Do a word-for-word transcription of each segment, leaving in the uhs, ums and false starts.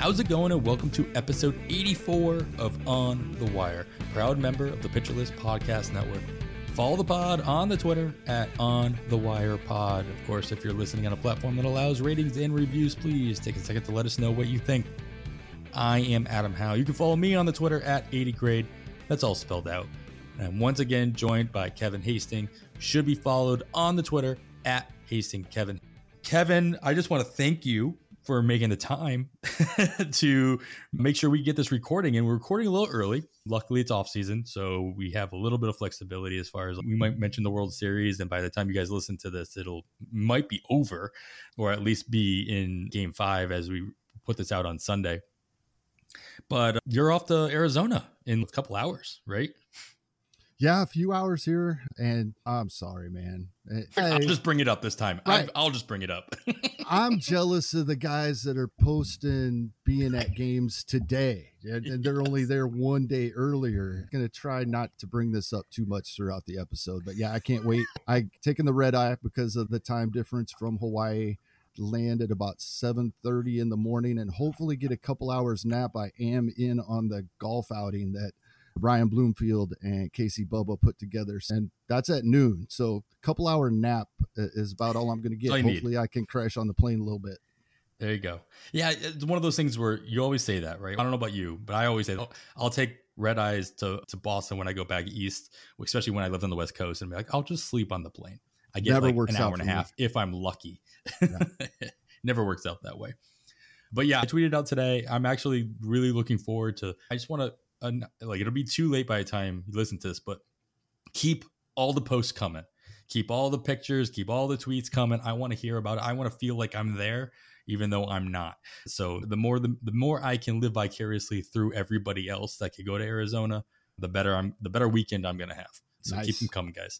How's it going, and welcome to episode eighty-four of On the Wire, proud member of the Pitcher List Podcast Network. Follow the pod on the Twitter at On The Wire Pod. Of course, if you're listening on a platform that allows ratings and reviews, please take a second to let us know what you think. I am Adam Howe. You can follow me on the Twitter at eighty grade. That's all spelled out. And I'm once again joined by Kevin Hastings. Should be followed on the Twitter at Hastings Kevin. Kevin, I just want to thank you for making the time to make sure we get this recording. And we're recording a little early. Luckily, it's off season, so we have a little bit of flexibility as far as we might mention the World Series. And by the time you guys listen to this, it'll might be over, or at least be in game five as we put this out on Sunday. But you're off to Arizona in a couple hours, right? Yeah, a few hours here, and I'm sorry, man. I'll just bring it up this time. Right. I'll just bring it up. I'm jealous of the guys that are posting being at games today, and, and they're yes. only there one day earlier. I'm going to try not to bring this up too much throughout the episode, but yeah, I can't wait. I taken the red eye because of the time difference from Hawaii. Land at about seven thirty in the morning, and hopefully get a couple hours nap. I am in on the golf outing that Ryan Bloomfield and Casey Bubba put together, and that's at noon. So a couple hour nap is about all I'm going to get. Hopefully need. I can crash on the plane a little bit. There you go. Yeah, it's one of those things where you always say that, right? I don't know about you, but I always say, oh, I'll take red eyes to, to Boston when I go back east, especially when I lived on the West Coast, and be like, I'll just sleep on the plane. I get Never like works an hour out and a half me. If I'm lucky. Yeah. Never works out that way. But yeah, I tweeted out today. I'm actually really looking forward to, I just want to, uh, like, it'll be too late by the time you listen to this, but keep all the posts coming. Keep all the pictures, keep all the tweets coming. I want to hear about it. I want to feel like I'm there, even though I'm not. So the more, the, the more I can live vicariously through everybody else that could go to Arizona, the better I'm, the better weekend I'm going to have. So nice. Keep them coming, guys.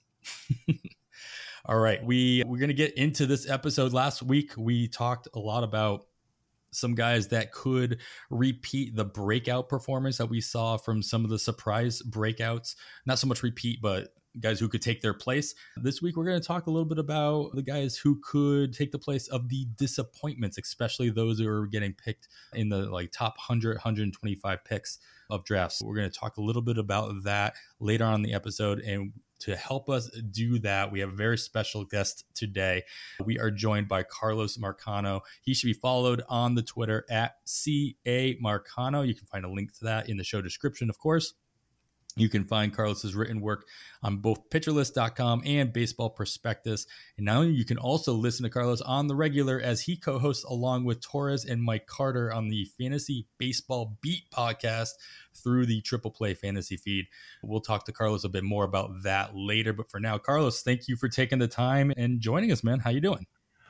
All right, we we're gonna get into this episode. Last week we talked a lot about some guys that could repeat the breakout performance that we saw from some of the surprise breakouts. Not so much repeat, but guys who could take their place. This week we're going to talk a little bit about the guys who could take the place of the disappointments, especially those who are getting picked in the like top one hundred, one hundred twenty-five picks of drafts. We're going to talk a little bit about that later on in the episode. And to help us do that, we have a very special guest today. We are joined by Carlos Marcano. He should be followed on the Twitter at C A Marcano. You can find a link to that in the show description, of course. You can find Carlos's written work on both pitcher list dot com and Baseball Prospectus. And now you can also listen to Carlos on the regular as he co-hosts along with Torres and Mike Carter on the Fantasy Baseball Beat podcast through the Triple Play Fantasy feed. We'll talk to Carlos a bit more about that later. But for now, Carlos, thank you for taking the time and joining us, man. How you doing?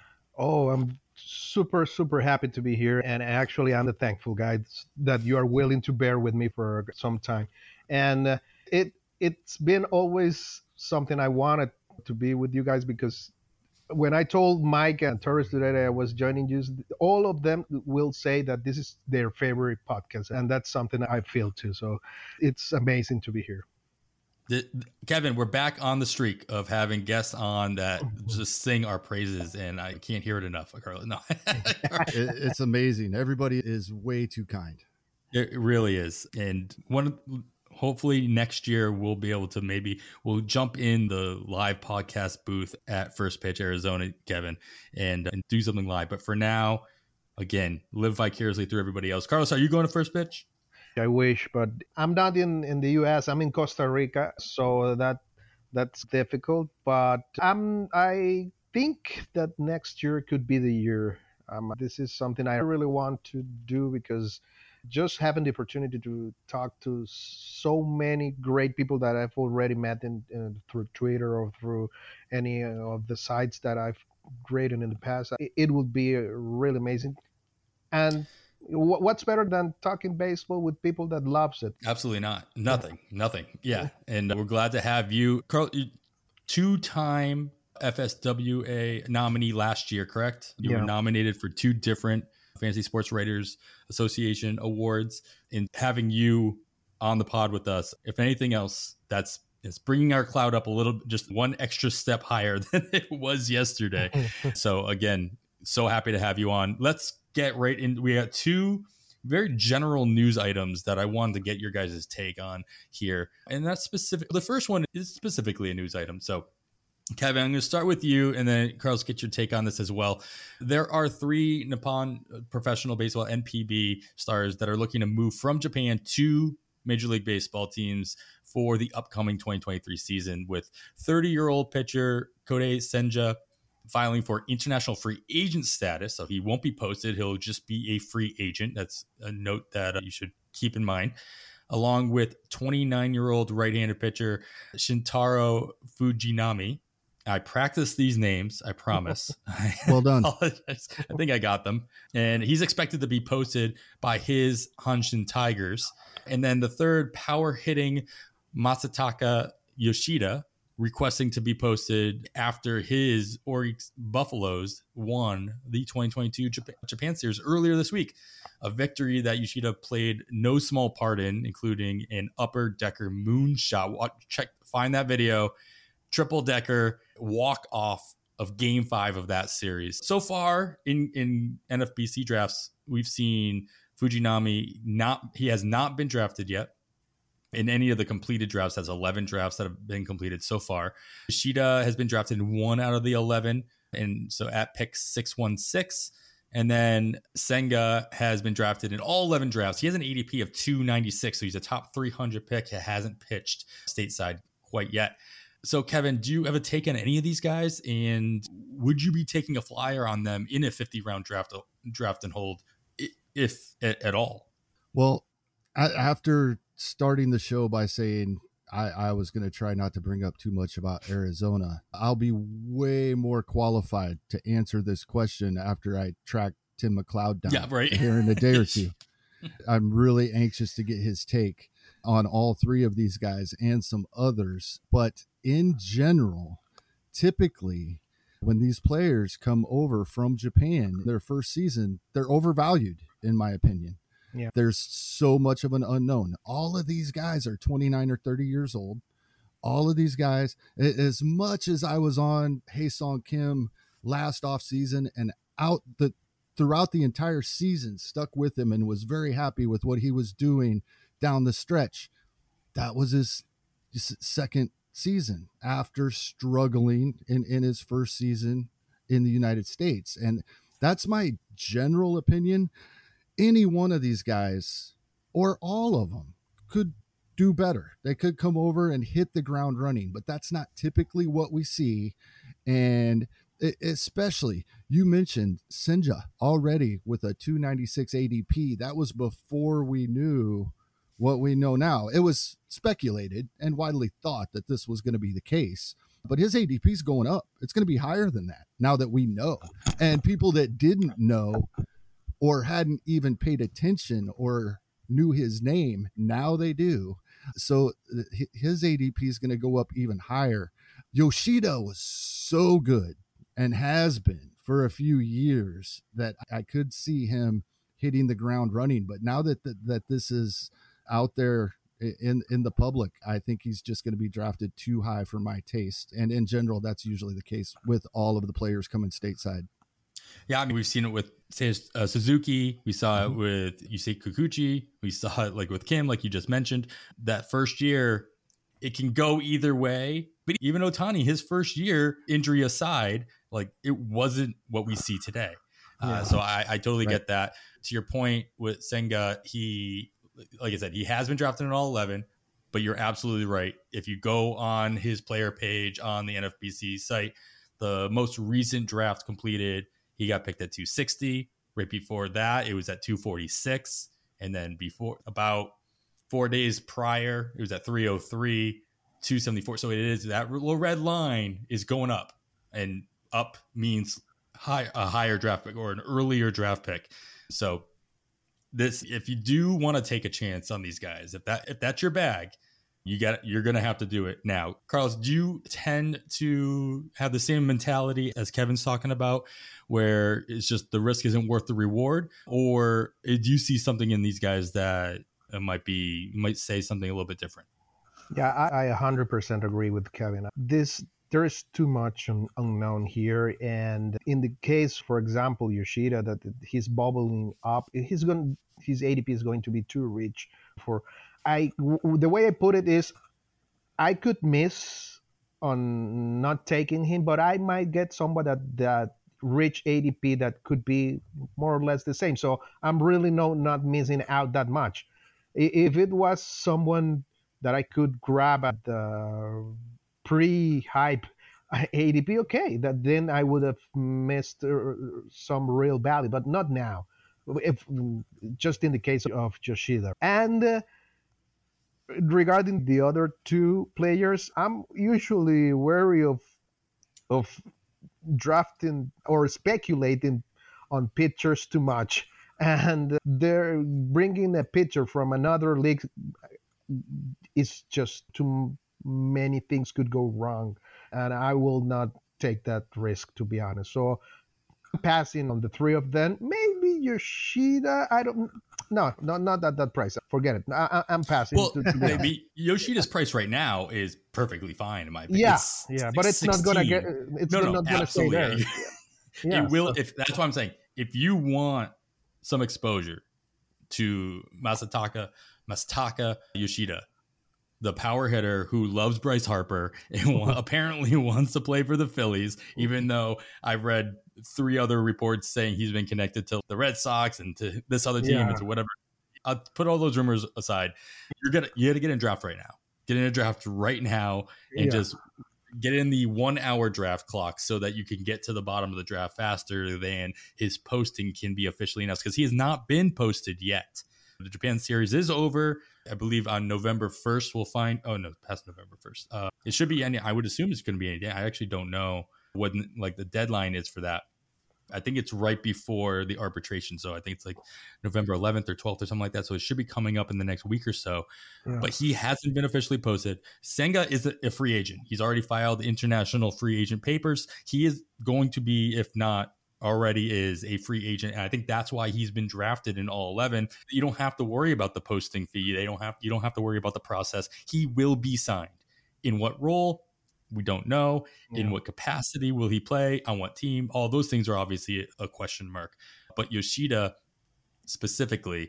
Oh, I'm super, super happy to be here. And actually, I'm the thankful guy that you are willing to bear with me for some time. And uh, it, it's been always something I wanted to be with you guys, because when I told Mike and Torres today that I was joining you, all of them will say that this is their favorite podcast. And that's something I feel too. So it's amazing to be here. The, Kevin, we're back on the streak of having guests on that just sing our praises, and I can't hear it enough, Carlos. No, it, it's amazing. Everybody is way too kind. It really is. And one, hopefully next year we'll be able to maybe we'll jump in the live podcast booth at First Pitch Arizona, Kevin, and, and do something live. But for now, again, live vicariously through everybody else. Carlos, are you going to First Pitch? I wish, but I'm not in, in the U S. I'm in Costa Rica, so that that's difficult. But I'm I think that next year could be the year. Um, this is something I really want to do, because just having the opportunity to talk to so many great people that I've already met in, in through Twitter or through any of the sites that I've created in the past, it, it would be really amazing. And what's better than talking baseball with people that loves it? Absolutely not. Nothing. Nothing. Yeah. And we're glad to have you. Carl, two-time F S W A nominee last year, correct? You yeah. were nominated for two different Fantasy Sports Writers Association awards. And having you on the pod with us, if anything else, that's it's bringing our cloud up a little, just one extra step higher than it was yesterday. So again, so happy to have you on. Let's get right in. We got two very general news items that I wanted to get your guys' take on here. And that's specific. The first one is specifically a news item. So Kevin, I'm going to start with you, and then Carlos, get your take on this as well. There are three Nippon Professional Baseball N P B stars that are looking to move from Japan to Major League Baseball teams for the upcoming twenty twenty-three season, with thirty-year-old pitcher Kodai Senja filing for international free agent status. So he won't be posted. He'll just be a free agent. That's a note that uh, you should keep in mind. Along with twenty-nine-year-old right-handed pitcher Shintaro Fujinami. I practiced these names, I promise. Well done. I think I got them. And he's expected to be posted by his Hanshin Tigers. And then the third, power hitting Masataka Yoshida, requesting to be posted after his Oryx Buffaloes won the twenty twenty-two Japan, Japan Series earlier this week. A victory that Yoshida played no small part in, including an upper decker moonshot. Check, find that video. Triple decker walk off of game five of that series. So far in, in N F B C drafts, we've seen Fujinami not, he has not been drafted yet. In any of the completed drafts, has eleven drafts that have been completed so far. Yoshida has been drafted in one out of the eleven. And so at pick six one six. And then Senga has been drafted in all eleven drafts. He has an A D P of two ninety-six. So he's a top three hundred pick. He hasn't pitched stateside quite yet. So, Kevin, do you have a take on any of these guys? And would you be taking a flyer on them in a fifty-round draft draft and hold, if at, at all? Well, after starting the show by saying I, I was going to try not to bring up too much about Arizona, I'll be way more qualified to answer this question after I track Tim McLeod down yeah, right. here in a day or two. I'm really anxious to get his take on all three of these guys and some others. But in general, typically when these players come over from Japan, their first season, they're overvalued, in my opinion. Yeah. There's so much of an unknown. All of these guys are twenty-nine or thirty years old. All of these guys, as much as I was on Hae-Sung Kim last off season and out the throughout the entire season, stuck with him and was very happy with what he was doing down the stretch. That was his, his second season after struggling in, in his first season in the United States. And that's my general opinion. Any one of these guys or all of them could do better. They could come over and hit the ground running, but that's not typically what we see. And especially, you mentioned Senja already with a two ninety-six A D P. That was before we knew what we know now. It was speculated and widely thought that this was going to be the case, but his A D P is going up. It's going to be higher than that now that we know. And people that didn't know or hadn't even paid attention or knew his name, now they do. So his A D P is going to go up even higher. Yoshida was so good and has been for a few years that I could see him hitting the ground running. But now that that, that this is out there in in the public, I think he's just going to be drafted too high for my taste. And in general, that's usually the case with all of the players coming stateside. Yeah, I mean, we've seen it with say, uh, Suzuki. We saw Mm-hmm. it with Yusei Kikuchi. We saw it like with Kim, like you just mentioned. That first year, it can go either way. But even Ohtani, his first year, injury aside, like it wasn't what we see today. Yeah. Uh, so I, I totally right. get that. To your point with Senga, he, like I said, he has been drafted in all eleven. But you're absolutely right. If you go on his player page on the N F B C site, the most recent draft completed, he got picked at two sixty. Right before that, it was at two forty-six. And then before about four days prior, it was at three oh three, two seventy-four. So it is that little red line is going up, and up means high, a higher draft pick or an earlier draft pick. So this, if you do want to take a chance on these guys, if that if that's your bag, you got you're going to have to do it now. Carlos, do you tend to have the same mentality as Kevin's talking about, where it's just the risk isn't worth the reward, or do you see something in these guys that might be might say something a little bit different? Yeah, I, I one hundred percent agree with Kevin. This there is too much un- unknown here. And in the case, for example, Yoshida, that he's bubbling up, he's going, his A D P is going to be too rich for. I w- the way I put it is, I could miss on not taking him, but I might get someone that that rich A D P that could be more or less the same. So I'm really no not missing out that much. I- If it was someone that I could grab at the pre-hype A D P, okay, that then I would have missed uh, some real value, but not now. If just in the case of Yoshida. And uh, regarding the other two players, I'm usually wary of of drafting or speculating on pitchers too much. And they're bringing a pitcher from another league is just too many things could go wrong, and I will not take that risk, to be honest. So I'm passing on the three of them. Maybe Yoshida. I don't. No, no, not at that price. Forget it. I, I- I'm passing. Well, To, to be the, honest. the Yoshida's price right now is perfectly fine in my opinion. Yeah, It's yeah, like but it's not gonna get. sixteen. It's No, no, not gonna stay absolutely. there. Yeah. Yeah, It will. so- If that's what I'm saying. If you want some exposure to Masataka Masataka Yoshida, the power hitter who loves Bryce Harper and wa- apparently wants to play for the Phillies, even though I've read three other reports saying he's been connected to the Red Sox and to this other team Yeah. and to whatever. I'll put all those rumors aside. You're gonna you got to get in draft right now. Get in a draft right now and Yeah. just get in the one hour draft clock so that you can get to the bottom of the draft faster than his posting can be officially announced, because he has not been posted yet. The Japan series is over. I believe on November first we'll find. Oh no, past November first. Uh, it should be any. I would assume it's going to be any day. I actually don't know what like the deadline is for that. I think it's right before the arbitration, so I think it's like November eleventh or twelfth or something like that. So it should be coming up in the next week or so. Yeah. But he hasn't been officially posted. Senga is a, a free agent. He's already filed international free agent papers. He is going to be, if not already is, a free agent. And I think that's why he's been drafted in all eleven. You don't have to worry about the posting fee. They don't have you don't have to worry about the process. He will be signed. In what role? We don't know. In Yeah. what capacity will he play? On what team? All those things are obviously a question mark. But Yoshida specifically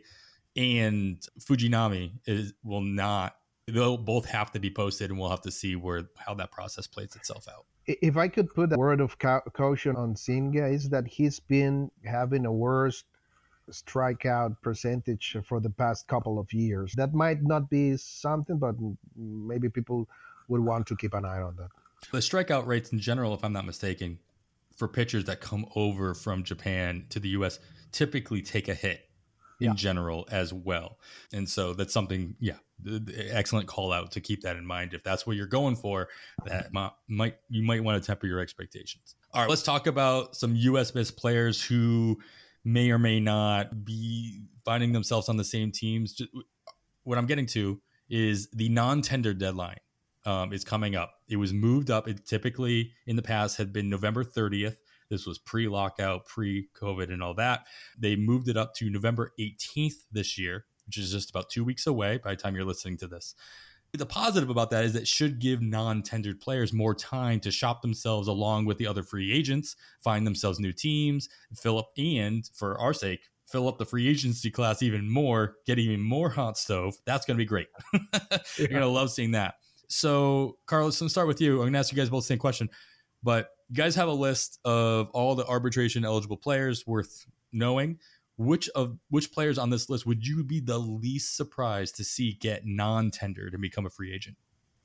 and Fujinami is will not. They'll both have to be posted, and we'll have to see where how that process plays itself out. If I could put a word of cau- caution on Singa, is that he's been having a worst strikeout percentage for the past couple of years. That might not be something, but maybe people would want to keep an eye on that. The strikeout rates in general, if I'm not mistaken, for pitchers that come over from Japan to the U S typically take a hit in Yeah. general as well. And so that's something, yeah, excellent call out to keep that in mind. If that's what you're going for, that might you might want to temper your expectations. All right, let's talk about some U S-based players who may or may not be finding themselves on the same teams. What I'm getting to is the non-tender deadline um, is coming up. It was moved up. It typically in the past had been November thirtieth. This was pre-lockout, pre-COVID and all that. They moved it up to November eighteenth this year, which is just about two weeks away by the time you're listening to this. The positive about that is that it should give non-tendered players more time to shop themselves along with the other free agents, find themselves new teams, fill up, and for our sake, fill up the free agency class even more, get even more hot stove. That's going to be great. You're going to love seeing that. So, Carlos, let's start with you. I'm going to ask you guys both the same question, but you guys have a list of all the arbitration eligible players worth knowing. Which of which players on this list would you be the least surprised to see get non-tendered and become a free agent?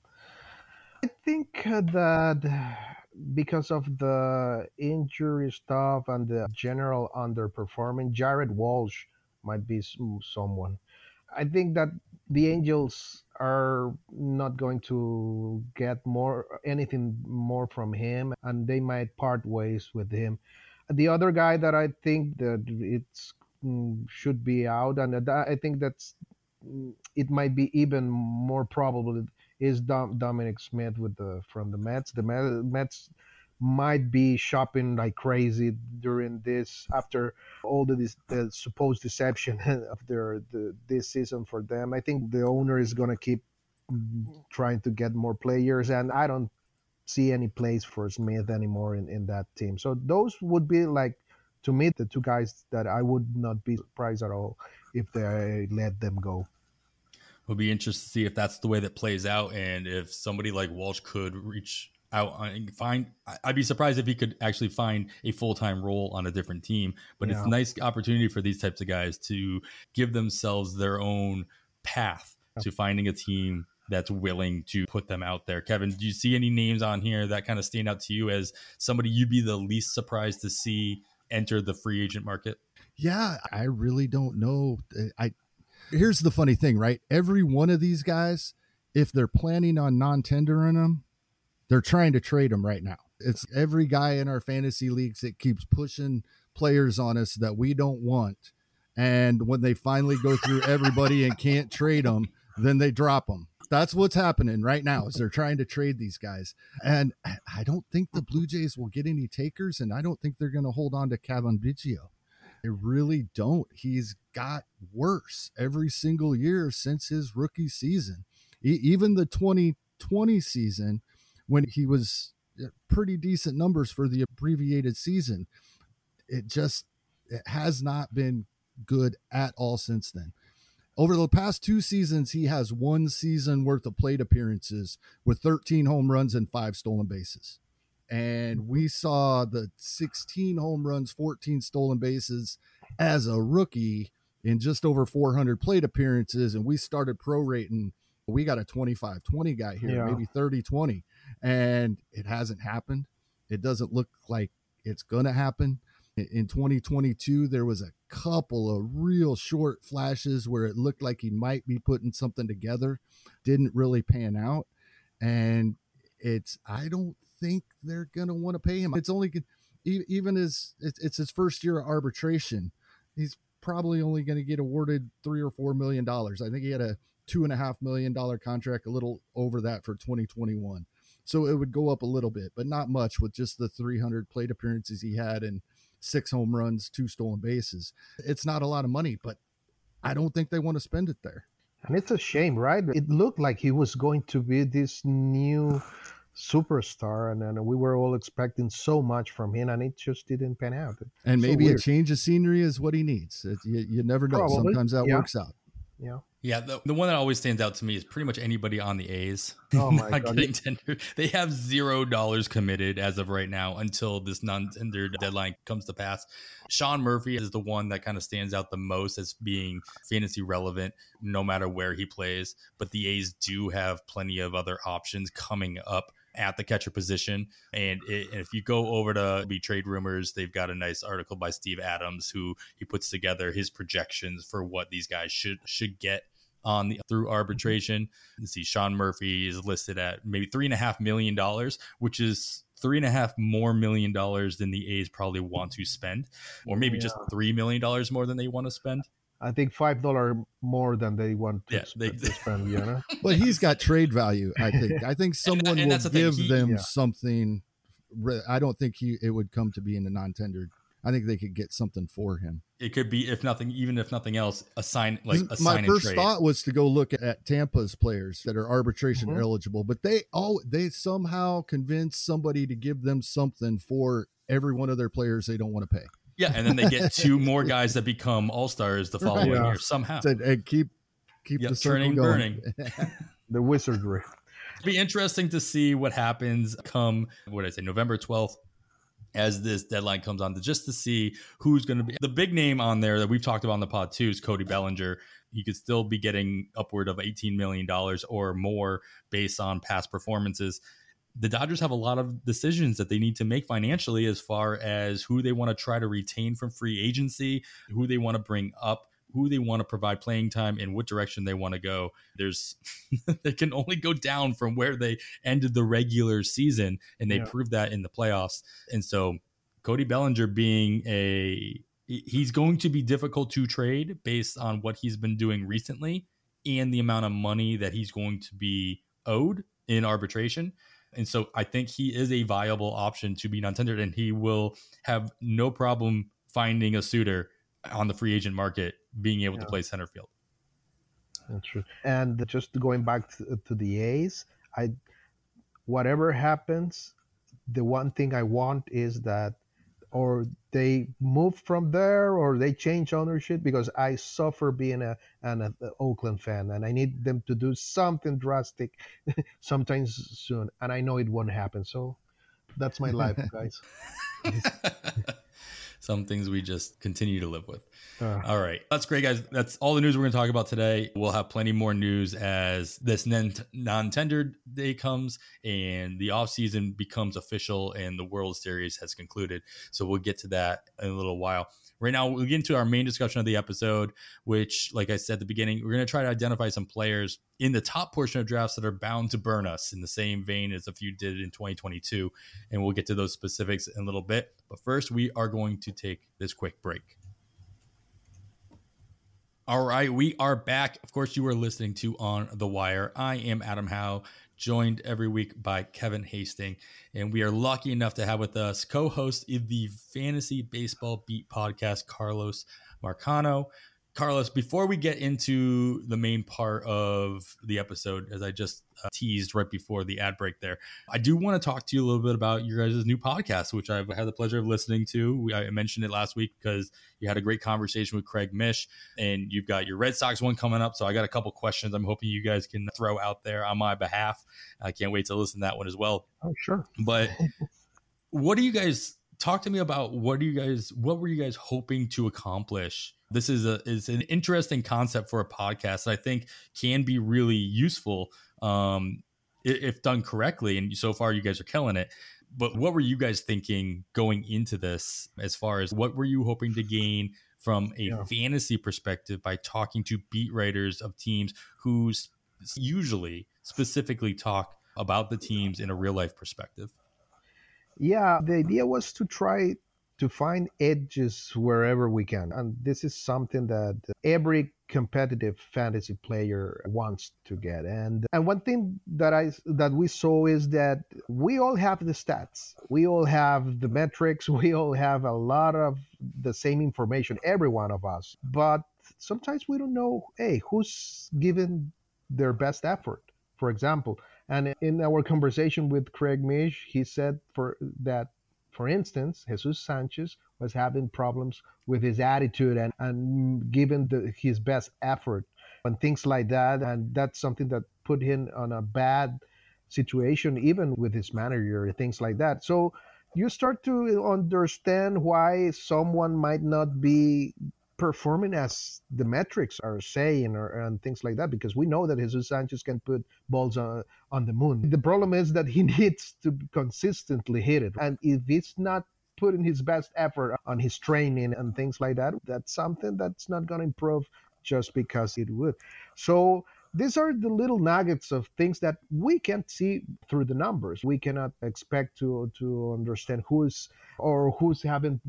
I think uh, that because of the injury stuff and the general underperforming, Jared Walsh might be s- someone. I think that the Angels are not going to get more anything more from him, and they might part ways with him. The other guy that I think that it's mm, should be out, and that, I think that's mm, it might be even more probable is Dom, Dominic Smith with the from the Mets. The Met- Mets might be shopping like crazy during this after all the, this, the supposed deception of their the, this season for them. I think the owner is going to keep mm, trying to get more players, and I don't see any place for Smith anymore in, in that team. So those would be like, to me, the two guys that I would not be surprised at all if they let them go. It'll be interesting to see if that's the way that plays out, and if somebody like Walsh could reach out and find. I'd be surprised if he could actually find a full-time role on a different team. But yeah. It's a nice opportunity for these types of guys to give themselves their own path to finding a team that's willing to put them out there. Kevin, do you see any names on here that kind of stand out to you as somebody you'd be the least surprised to see enter the free agent market? Yeah, I really don't know. I Here's the funny thing, right? Every one of these guys, if they're planning on non-tendering them, they're trying to trade them right now. It's every guy in our fantasy leagues that keeps pushing players on us that we don't want. And when they finally go through everybody and can't trade them, then they drop them. That's what's happening right now is they're trying to trade these guys. And I don't think the Blue Jays will get any takers, and I don't think they're going to hold on to Cavan Biggio. I really don't. He's got worse every single year since his rookie season. E- even the twenty twenty season, when he was pretty decent numbers for the abbreviated season, it just it has not been good at all since then. Over the past two seasons, he has one season worth of plate appearances with thirteen home runs and five stolen bases. And we saw the sixteen home runs, fourteen stolen bases as a rookie in just over four hundred plate appearances. And we started prorating. We got a twenty-five twenty guy here, yeah. maybe thirty twenty. And it hasn't happened. It doesn't look like it's going to happen. In twenty twenty-two, there was a couple of real short flashes where it looked like he might be putting something together. Didn't really pan out. And it's, I don't think they're going to want to pay him. It's only, even as it's his first year of arbitration, he's probably only going to get awarded three or four million dollars. I think he had a two and a half million dollar contract, a little over that for twenty twenty-one. So it would go up a little bit, but not much with just the three hundred plate appearances he had and six home runs, two stolen bases. It's not a lot of money, but I don't think they want to spend it there. And it's a shame, right? It looked like he was going to be this new superstar, and, and we were all expecting so much from him, and it just didn't pan out. It's and maybe so a change of scenery is what he needs. It, you, you never know. Probably. Sometimes that yeah. works out. Yeah. Yeah, the, the one that always stands out to me is pretty much anybody on the A's. Oh my not God. Getting tendered. They have zero dollars committed as of right now until this non-tendered deadline comes to pass. Sean Murphy is the one that kind of stands out the most as being fantasy relevant no matter where he plays. But the A's do have plenty of other options coming up at the catcher position. And it, if you go over to Be Trade Rumors, they've got a nice article by Steve Adams, who he puts together his projections for what these guys should should get on the through arbitration. You see, Sean Murphy is listed at maybe three and a half million dollars, which is three and a half more million dollars than the A's probably want to spend, or maybe yeah. just three million dollars more than they want to spend. I think five dollars more than they want to, yeah, they, spend, to spend, you know? But he's got trade value, I think. I think someone and, and will the give he, them yeah. something. I don't think he it would come to being a non-tendered. I think they could get something for him. It could be, if nothing, even if nothing else, a sign like a My sign first and trade. thought was to go look at Tampa's players that are arbitration mm-hmm. eligible, but they all they somehow convinced somebody to give them something for every one of their players they don't want to pay. Yeah, and then they get two more guys that become all-stars the following yeah. year somehow. So, and keep keep yep, the circle turning, going. burning. The wizardry. It'll be interesting to see what happens come, what did I say, November twelfth, as this deadline comes on, to just to see who's going to be. The big name on there that we've talked about on the pod too is Cody Bellinger. He could still be getting upward of eighteen million dollars or more based on past performances. The Dodgers have a lot of decisions that they need to make financially as far as who they want to try to retain from free agency, who they want to bring up, who they want to provide playing time, and what direction they want to go. There's they can only go down from where they ended the regular season, and they yeah. proved that in the playoffs. And so Cody Bellinger being a he's going to be difficult to trade based on what he's been doing recently and the amount of money that he's going to be owed in arbitration. And so I think he is a viable option to be non-tendered, and he will have no problem finding a suitor on the free agent market being able yeah. to play center field. That's true. And just going back to, to the A's, I whatever happens, the one thing I want is that or they move from there or they change ownership, because I suffer being a an a, a Oakland fan, and I need them to do something drastic sometimes soon, and I know it won't happen. So that's my life, guys. Some things we just continue to live with. Uh, All right. That's great, guys. That's all the news we're going to talk about today. We'll have plenty more news as this non-tendered day comes and the offseason becomes official and the World Series has concluded. So we'll get to that in a little while. Right now, we'll get into our main discussion of the episode, which, like I said at the beginning, we're going to try to identify some players in the top portion of drafts that are bound to burn us in the same vein as a few did in twenty twenty-two. And we'll get to those specifics in a little bit. But first, we are going to take this quick break. All right, we are back. Of course, you are listening to On the Wire. I am Adam Howe, joined every week by Kevin Hastings, and we are lucky enough to have with us co-host of the Fantasy Baseball Beat podcast, Carlos Marcano. Carlos, before we get into the main part of the episode, as I just uh, teased right before the ad break there, I do want to talk to you a little bit about your guys' new podcast, which I've had the pleasure of listening to. We, I mentioned it last week because you had a great conversation with Craig Mish, and you've got your Red Sox one coming up. So I got a couple questions I'm hoping you guys can throw out there on my behalf. I can't wait to listen to that one as well. oh, sure. But what do you guys talk to me about? What do you guys, what were you guys hoping to accomplish? This is a is an interesting concept for a podcast that I think can be really useful um, if done correctly. And so far, you guys are killing it. But what were you guys thinking going into this, as far as what were you hoping to gain from a yeah. fantasy perspective by talking to beat writers of teams who usually specifically talk about the teams in a real life perspective? Yeah, the idea was to try to find edges wherever we can. And this is something that every competitive fantasy player wants to get. And and one thing that I that we saw is that we all have the stats. We all have the metrics. We all have a lot of the same information, every one of us. But sometimes we don't know, hey, who's given their best effort, for example. And in our conversation with Craig Mish, he said for that For instance, Jesus Sanchez was having problems with his attitude and, and giving the, his best effort and things like that. And that's something that put him on a bad situation, even with his manager and things like that. So you start to understand why someone might not be performing as the metrics are saying or and things like that, because we know that Jesus Sanchez can put balls on, on the moon. The problem is that he needs to consistently hit it. And if he's not putting his best effort on his training and things like that, that's something that's not going to improve just because it would. So these are the little nuggets of things that we can't see through the numbers. We cannot expect to to understand who's or who's having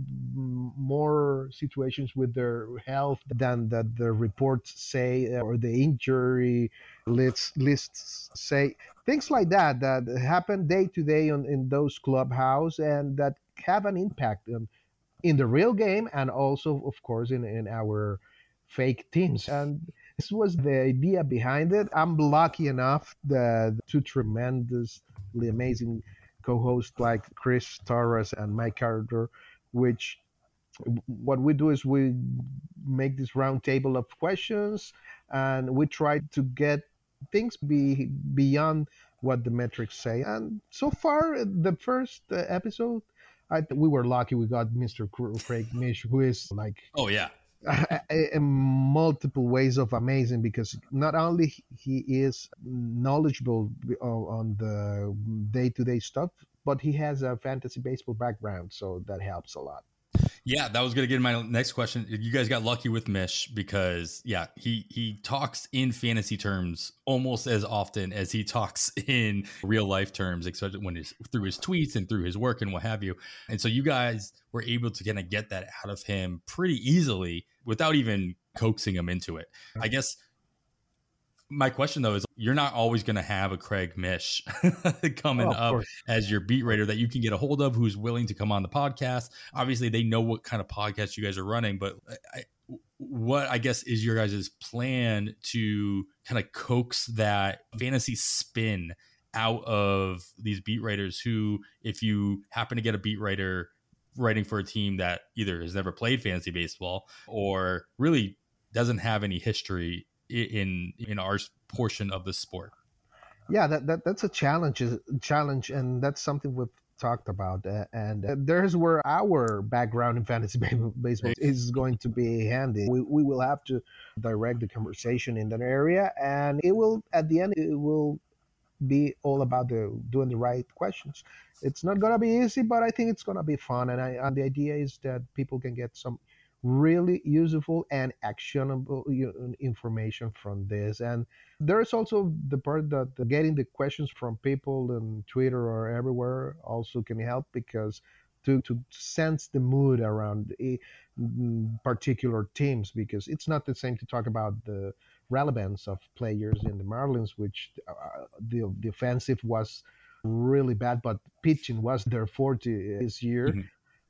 more situations with their health than that the reports say, or the injury lists lists say. Things like that that happen day to day on, in those clubhouse and that have an impact on, in the real game and also, of course, in, in our fake teams. And this was the idea behind it. I'm lucky enough that two tremendously amazing co-hosts like Chris Torres and Mike Carter, which what we do is we make this round table of questions and we try to get things be beyond what the metrics say. And so far, the first uh, episode, I we were lucky. We got Mister Craig Mish, who is like, oh yeah, in multiple ways of amazing, because not only he is knowledgeable on the day-to-day stuff, but he has a fantasy baseball background, so that helps a lot. Yeah, that was going to get my next question. You guys got lucky with Mish because, yeah, he he talks in fantasy terms almost as often as he talks in real life terms, especially when he's through his tweets and through his work and what have you. And so you guys were able to kind of get that out of him pretty easily without even coaxing him into it. I guess my question, though, is you're not always going to have a Craig Mish coming oh, up course. as your beat writer that you can get a hold of who's willing to come on the podcast. Obviously, they know what kind of podcast you guys are running, but I, what I guess is your guys' plan to kind of coax that fantasy spin out of these beat writers who, if you happen to get a beat writer writing for a team that either has never played fantasy baseball or really doesn't have any history in in our portion of the sport. Yeah, that, that that's a challenge, is challenge, and that's something we've talked about. Uh, and uh, there's where our background in fantasy baseball is going to be handy. We we will have to direct the conversation in that area, and it will, at the end, it will be all about the doing the right questions. It's not gonna be easy, but I think it's gonna be fun. And I and the idea is that people can get some really useful and actionable information from this. And there's also the part that getting the questions from people on Twitter or everywhere also can help, because to, to sense the mood around a particular teams, because it's not the same to talk about the relevance of players in the Marlins, which uh, the, the offensive was really bad, but pitching was their forte this year. Mm-hmm.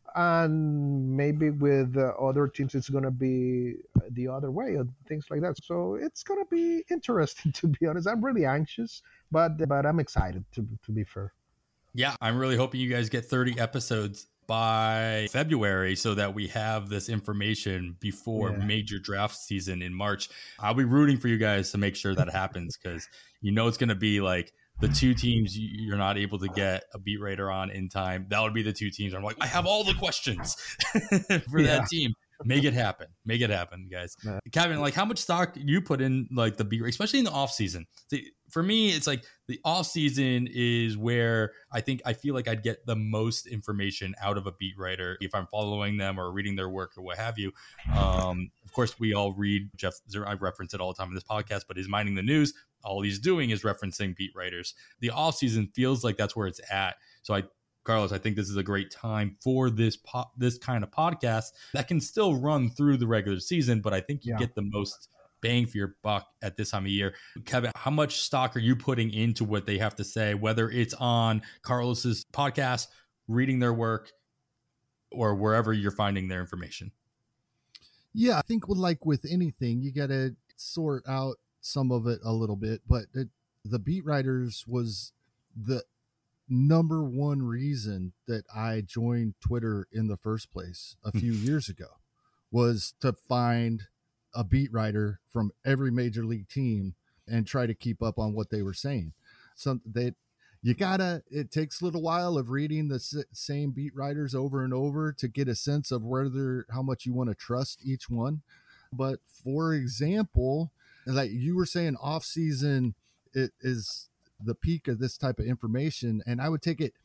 And maybe with uh, other teams, it's going to be the other way, and things like that. So it's going to be interesting, to be honest. I'm really anxious, but but I'm excited, to to be fair. Yeah, I'm really hoping you guys get thirty episodes by February so that we have this information before yeah. major draft season in March. I'll be rooting for you guys to make sure that happens, because you know it's going to be like the two teams you're not able to get a beat writer on in time. That would be the two teams I'm like, I have all the questions for yeah. that team. Make it happen. Make it happen, guys. Yeah. Kevin, like, how much stock you put in like the beat, especially in the off season? See, for me, it's like the off season is where I think I feel like I'd get the most information out of a beat writer if I'm following them or reading their work or what have you. Um, of course, we all read Jeff. I reference it all the time in this podcast, but he's minding the news. All he's doing is referencing beat writers. The off season feels like that's where it's at. So I. Carlos, I think this is a great time for this po- this kind of podcast that can still run through the regular season, but I think you yeah. get the most bang for your buck at this time of year. Kevin, how much stock are you putting into what they have to say, whether it's on Carlos's podcast, reading their work, or wherever you're finding their information? Yeah, I think with, like with anything, you got to sort out some of it a little bit, but it, the beat writers was the number one reason that I joined Twitter in the first place a few years ago, was to find a beat writer from every major league team and try to keep up on what they were saying. So they, you gotta, it takes a little while of reading the s- same beat writers over and over to get a sense of whether, how much you want to trust each one. But for example, like you were saying, off season, it is the peak of this type of information, and I would take it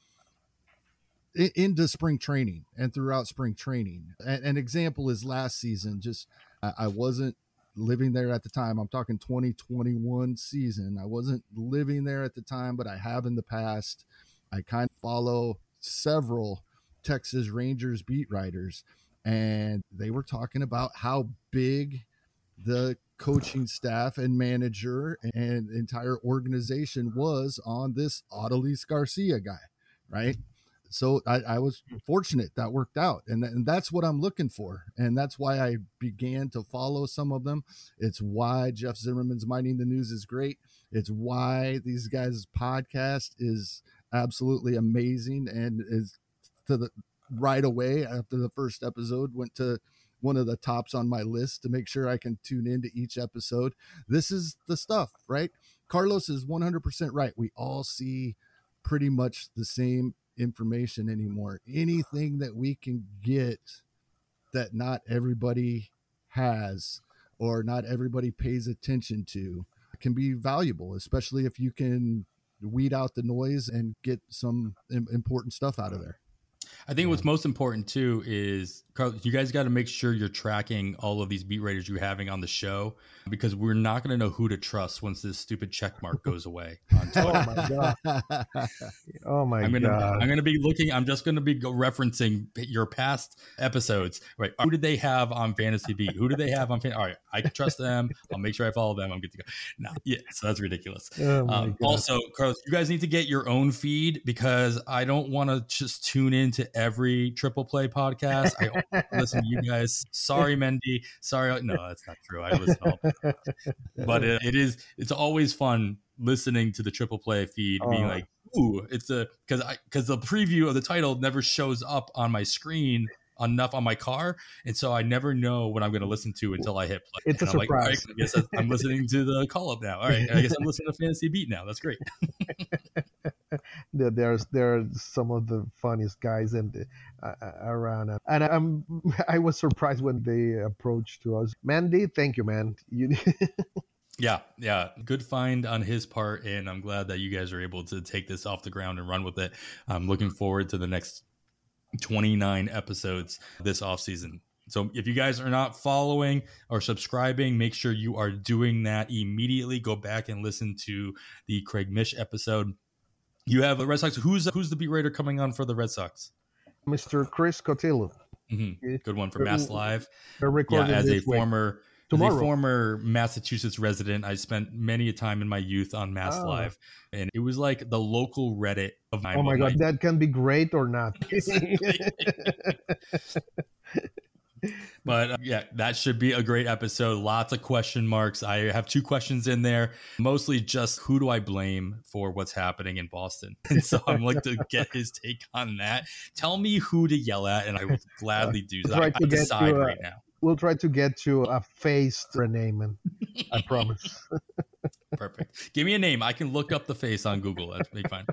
into spring training and throughout spring training. An example is last season. Just I wasn't living there at the time. I'm talking twenty twenty-one season. I wasn't living there at the time, but I have in the past. I kind of follow several Texas Rangers beat writers, and they were talking about how big the coaching staff and manager and entire organization was on this Adolis Garcia guy, right? So I, I was fortunate that worked out, and, th- and that's what I'm looking for, and that's why I began to follow some of them. It's why Jeff Zimmerman's Minding the News is great. It's why these guys' podcast is absolutely amazing, and is to the right away after the first episode went to one of the tops on my list to make sure I can tune into each episode. This is the stuff, right? Carlos is one hundred percent right. We all see pretty much the same information anymore. Anything that we can get that not everybody has or not everybody pays attention to can be valuable, especially if you can weed out the noise and get some important stuff out of there. I think yeah. what's most important too is, Carlos, you guys got to make sure you're tracking all of these beat writers you're having on the show, because we're not going to know who to trust once this stupid check mark goes away on Twitter. Oh my god! Oh my I'm gonna, god! I'm going to be looking. I'm just going to be referencing your past episodes. Right? Who did they have on Fantasy Beat? Who did they have on? Fan- all right, I can trust them. I'll make sure I follow them. I'm good to go. No, yeah, so that's ridiculous. Oh my um, god. Also, Carlos, you guys need to get your own feed, because I don't want to just tune into every Triple Play podcast. I listen to you guys. Sorry, Mendy. Sorry. No, that's not true. I listen to all, but it, it is, it's always fun listening to the Triple Play feed, being Oh. like, "Ooh, it's a," because I because the preview of the title never shows up on my screen enough on my car, and so I never know what I'm going to listen to until I hit play. It's a and I'm like, all right, surprise. I guess I'm listening to the call up now. All right, I guess I'm listening to Fantasy Beat now. That's great. There- There's there are some of the funniest guys in the, uh, uh, around, and I'm I was surprised when they approached to us. Mandy, thank you, man. You Yeah, yeah. Good find on his part, and I'm glad that you guys are able to take this off the ground and run with it. I'm looking forward to the next twenty-nine episodes this offseason. So if you guys are not following or subscribing, make sure you are doing that immediately. Go back and listen to the Craig Mish episode. You have the Red Sox. Who's who's the beat writer coming on for the Red Sox? Mister Chris Cotillo. Mm-hmm. Good one for Mass Live. They're Yeah, recording as a this week. former Tomorrow. as a former Massachusetts resident, I spent many a time in my youth on Mass Oh. Live, and it was like the local Reddit of my Oh my god, that can be great or not. But uh, yeah, that should be a great episode. Lots of question marks. I have two questions in there, mostly just who do I blame for what's happening in Boston? And so I'm like to get his take on that. Tell me who to yell at, and I will gladly do that. Try I, to I get decide to, uh, right now. We'll try to get to a faced renaming. I promise. Perfect. Give me a name. I can look up the face on Google. That's be fine.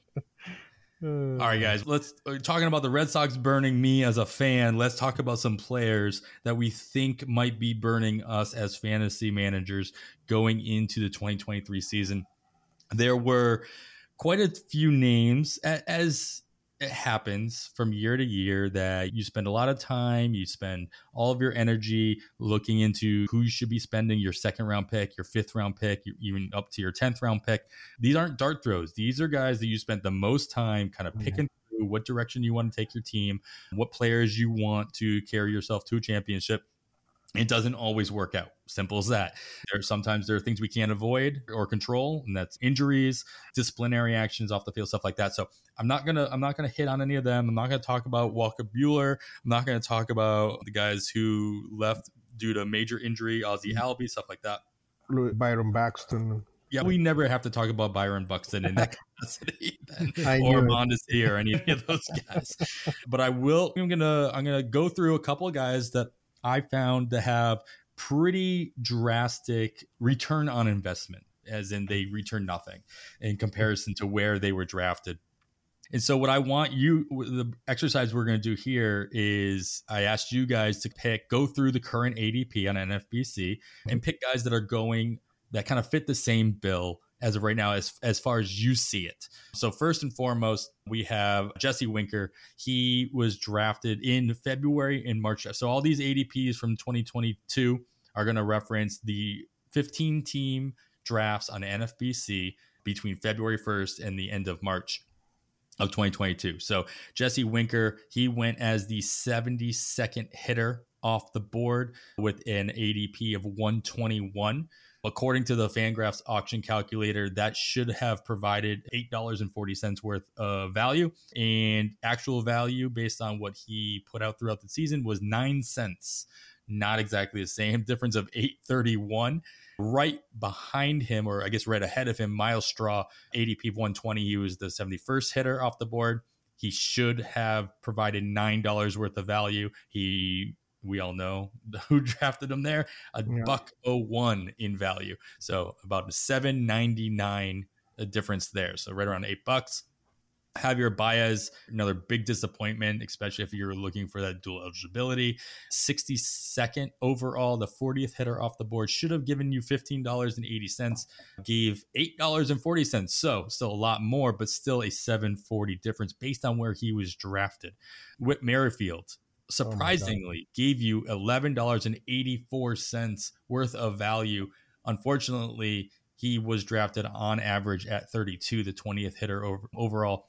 All right, guys, let's uh, talking about the Red Sox burning me as a fan. Let's talk about some players that we think might be burning us as fantasy managers going into the twenty twenty-three season. There were quite a few names, a- as it happens from year to year, that you spend a lot of time, you spend all of your energy looking into who you should be spending your second round pick, your fifth round pick, even up to your tenth round pick. These aren't dart throws. These are guys that you spent the most time kind of picking through what direction you want to take your team, what players you want to carry yourself to a championship. It doesn't always work out. Simple as that. There sometimes there are things we can't avoid or control, and that's injuries, disciplinary actions off the field, stuff like that. So I'm not gonna I'm not gonna hit on any of them. I'm not gonna talk about Walker Buehler. I'm not gonna talk about the guys who left due to major injury, Ozzie Albies, stuff like that. Byron Buxton. Yeah, we never have to talk about Byron Buxton in that capacity, then, I or knew it. Mondesi or any of those guys. But I will. I'm gonna I'm gonna go through a couple of guys that I found to have pretty drastic return on investment, as in they return nothing in comparison to where they were drafted. And so what I want you, the exercise we're going to do here is I asked you guys to pick, go through the current A D P on N F B C and pick guys that are going, that kind of fit the same bill as of right now, as as far as you see it. So first and foremost, we have Jesse Winker. He was drafted in February and March. So all these A D Ps from twenty twenty-two are going to reference the fifteen team drafts on N F B C between February first and the end of March of twenty twenty-two. So Jesse Winker, he went as the seventy-second hitter off the board with an A D P of one twenty-one. According to the Fangraphs auction calculator, that should have provided eight dollars and forty cents worth of value, and actual value based on what he put out throughout the season was nine cents. Not exactly the same. Difference of eight thirty-one. Right behind him, or I guess right ahead of him, Miles Straw, A D P of one twenty. He was the seventy-first hitter off the board. He should have provided nine dollars worth of value. He We all know who drafted him there, a Yeah. buck oh one in value. So about a seven ninety-nine difference there. So right around eight bucks. Javier Baez, another big disappointment, especially if you're looking for that dual eligibility. sixty-second overall, the fortieth hitter off the board, should have given you fifteen dollars and eighty cents, gave eight dollars and forty cents. So still a lot more, but still a seven forty difference based on where he was drafted. Whit Merrifield, surprisingly, gave you eleven dollars and eighty-four cents worth of value. Unfortunately, he was drafted on average at thirty-two, the twentieth hitter over, overall.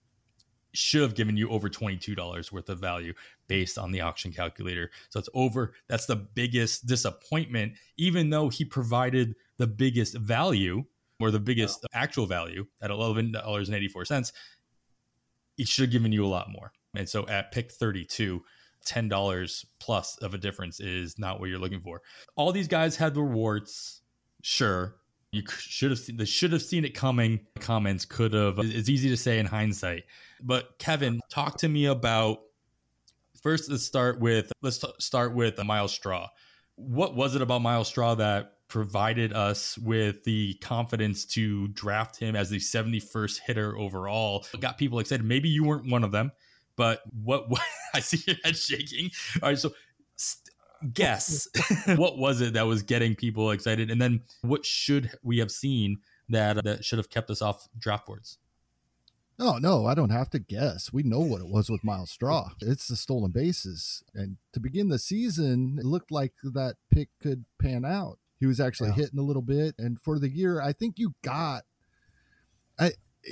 Should have given you over twenty-two dollars worth of value based on the auction calculator. So it's over. That's the biggest disappointment, even though he provided the biggest value, or the biggest yeah. actual value at eleven dollars and eighty-four cents. It should have given you a lot more. And so at pick thirty-two, ten dollars plus of a difference is not what you're looking for. All these guys had the rewards. Sure. You should have seen, they should have seen it coming. Comments could have. It's easy to say in hindsight. But Kevin, talk to me about, first let's start with let's start with Myles Straw. What was it about Myles Straw that provided us with the confidence to draft him as the seventy-first hitter overall? It got people excited. Maybe you weren't one of them, but what, what I see your head shaking. All right, so guess what was it that was getting people excited, and then what should we have seen that that should have kept us off draft boards? Oh, no, I don't have to guess. We know what it was with Myles Straw. It's the stolen bases. And to begin the season, it looked like that pick could pan out. He was actually yeah. hitting a little bit. And for the year, I think you got, I,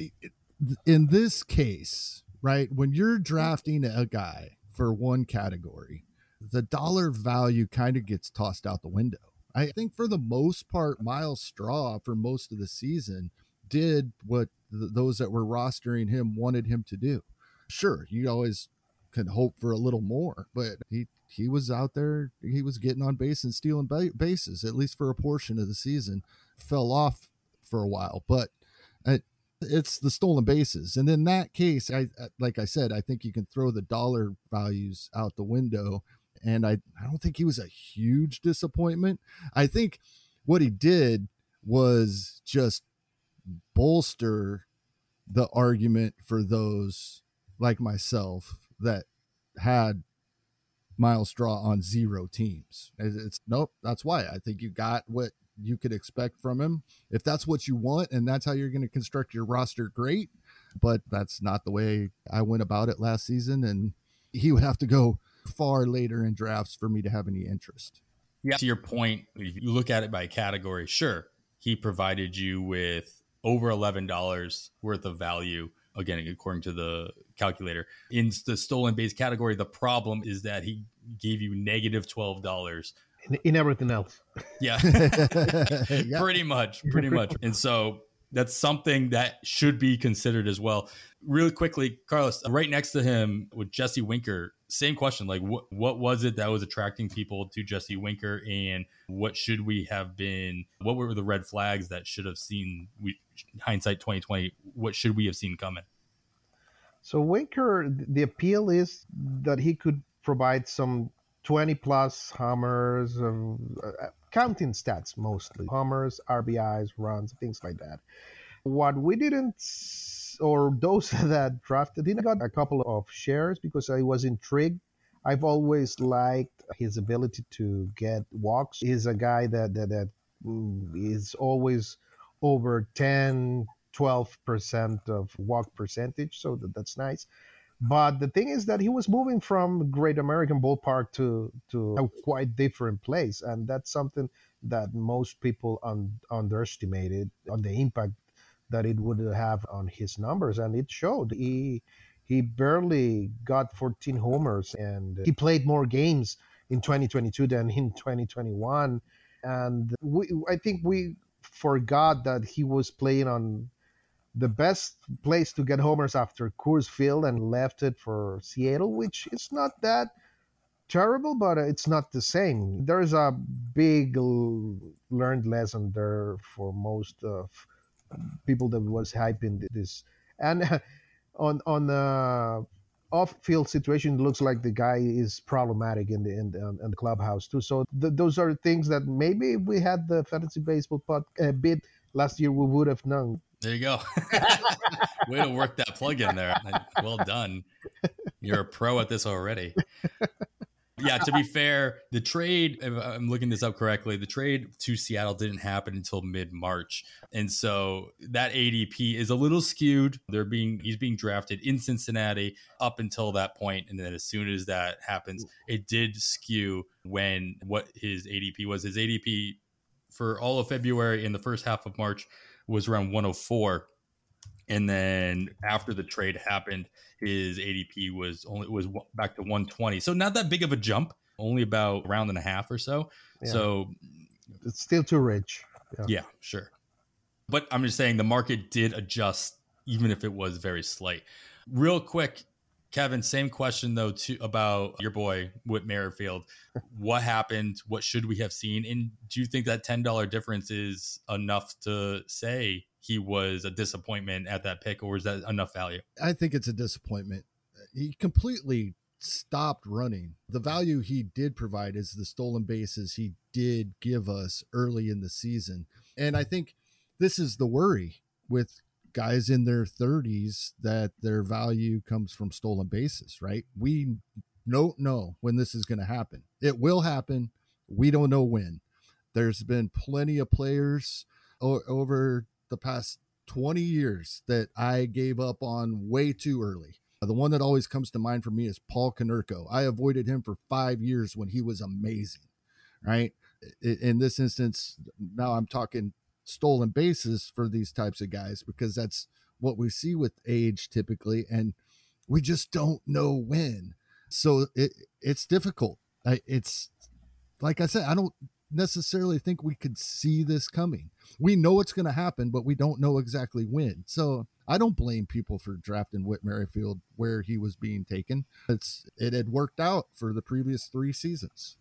in this case, right, when you're drafting a guy for one category, the dollar value kind of gets tossed out the window. I think for the most part, Myles Straw for most of the season did what th- those that were rostering him wanted him to do. Sure, you always can hope for a little more, but he he was out there, he was getting on base and stealing ba- bases, at least for a portion of the season. Fell off for a while, but it, it's the stolen bases. And in that case, I like I said, I think you can throw the dollar values out the window. And I, I don't think he was a huge disappointment. I think what he did was just bolster the argument for those like myself that had Myles Straw on zero teams. It's nope. That's why I think you got what you could expect from him. If that's what you want and that's how you're going to construct your roster, great. But that's not the way I went about it last season. And he would have to go far later in drafts for me to have any interest. Yeah. To your point, if you look at it by category, sure, he provided you with over eleven dollars worth of value, again, according to the calculator. In the stolen base category, the problem is that he gave you negative twelve dollars. In, in everything else. Yeah. yeah. Pretty much, pretty much. And so that's something that should be considered as well. Really quickly, Carlos, right next to him with Jesse Winker, same question. Like, what what was it that was attracting people to Jesse Winker, and what should we have been? What were the red flags that should have seen? We hindsight twenty twenty. What should we have seen coming? So Winker, the appeal is that he could provide some twenty plus homers, um, uh, counting stats mostly, homers, R B Is, runs, things like that. What we didn't, or those that drafted him, got a couple of shares because I was intrigued. I've always liked his ability to get walks. He's a guy that that, that is always over ten, twelve percent of walk percentage, so that, that's nice. But the thing is that he was moving from Great American Ballpark to, to a quite different place, and that's something that most people un- underestimated on the impact that it would have on his numbers, and it showed. He he barely got fourteen homers, and he played more games in twenty twenty-two than in twenty twenty-one. And we, I think we forgot that he was playing on the best place to get homers after Coors Field and left it for Seattle, which is not that terrible, but it's not the same. There's a big learned lesson there for most of people that was hyping this. And on on the off-field situation, it looks like the guy is problematic in the in the, in the clubhouse too. So th- those are things that maybe if we had the fantasy baseball pod a bit last year, we would have known. There you go. Way to work that plug in there. Well done. You're a pro at this already. Yeah, to be fair, the trade, if I'm looking this up correctly, the trade to Seattle didn't happen until mid-March. And so that A D P is a little skewed. They're being he's being drafted in Cincinnati up until that point. And then as soon as that happens, it did skew when what his A D P was. His A D P for all of February and the first half of March was around one oh four. And then after the trade happened, his A D P was only was back to one twenty. So not that big of a jump, only about a round and a half or so. Yeah. So it's still too rich. Yeah. yeah, sure. But I'm just saying the market did adjust, even if it was very slight. Real quick, Kevin, same question though to about your boy Whit Merrifield. What happened? What should we have seen? And do you think that ten dollars difference is enough to say he was a disappointment at that pick, or is that enough value? I think it's a disappointment. He completely stopped running. The value he did provide is the stolen bases he did give us early in the season. And I think this is the worry with guys in their thirties, that their value comes from stolen bases, right? We don't know when this is going to happen. It will happen. We don't know when. There's been plenty of players o- over the past twenty years that I gave up on way too early. The one that always comes to mind for me is Paul Konerko. I avoided him for five years when he was amazing, right? In this instance, now I'm talking stolen bases for these types of guys, because that's what we see with age typically, and we just don't know when. So it it's difficult. I, it's like I said, I don't necessarily think we could see this coming. We know it's going to happen, but we don't know exactly when. So I don't blame people for drafting Whit Merrifield where he was being taken. It's it had worked out for the previous three seasons.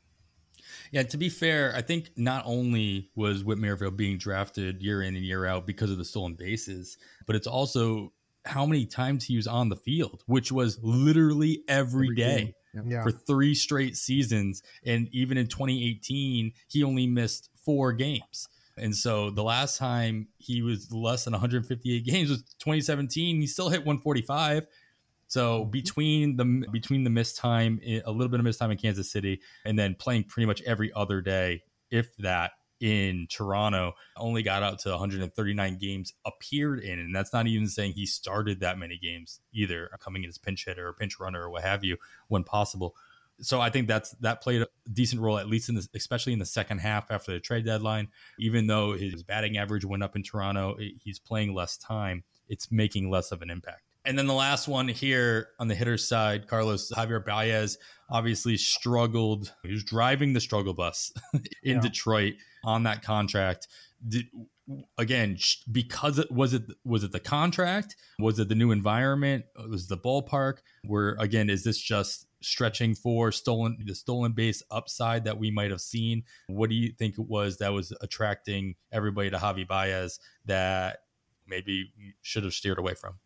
Yeah, to be fair, I think not only was Whit Merrifield being drafted year in and year out because of the stolen bases, but it's also how many times he was on the field, which was literally every, every day yeah. Yeah. for three straight seasons. And even in twenty eighteen, he only missed four games. And so the last time he was less than one hundred fifty-eight games was twenty seventeen. He still hit one forty-five. So between the between the missed time, a little bit of missed time in Kansas City, and then playing pretty much every other day, if that, in Toronto, only got out to one hundred thirty-nine games appeared in. And that's not even saying he started that many games either, coming in as pinch hitter or pinch runner or what have you when possible. So I think that's that played a decent role, at least in the, especially in the second half after the trade deadline. Even though his batting average went up in Toronto, he's playing less time. It's making less of an impact. And then the last one here on the hitter's side, Carlos, Javier Baez obviously struggled. He was driving the struggle bus in Yeah. Detroit on that contract. Did, again, because it was it was it the contract? Was it the new environment? Was it the ballpark? Where again, is this just stretching for stolen the stolen base upside that we might have seen? What do you think it was that was attracting everybody to Javi Baez that maybe should have steered away from?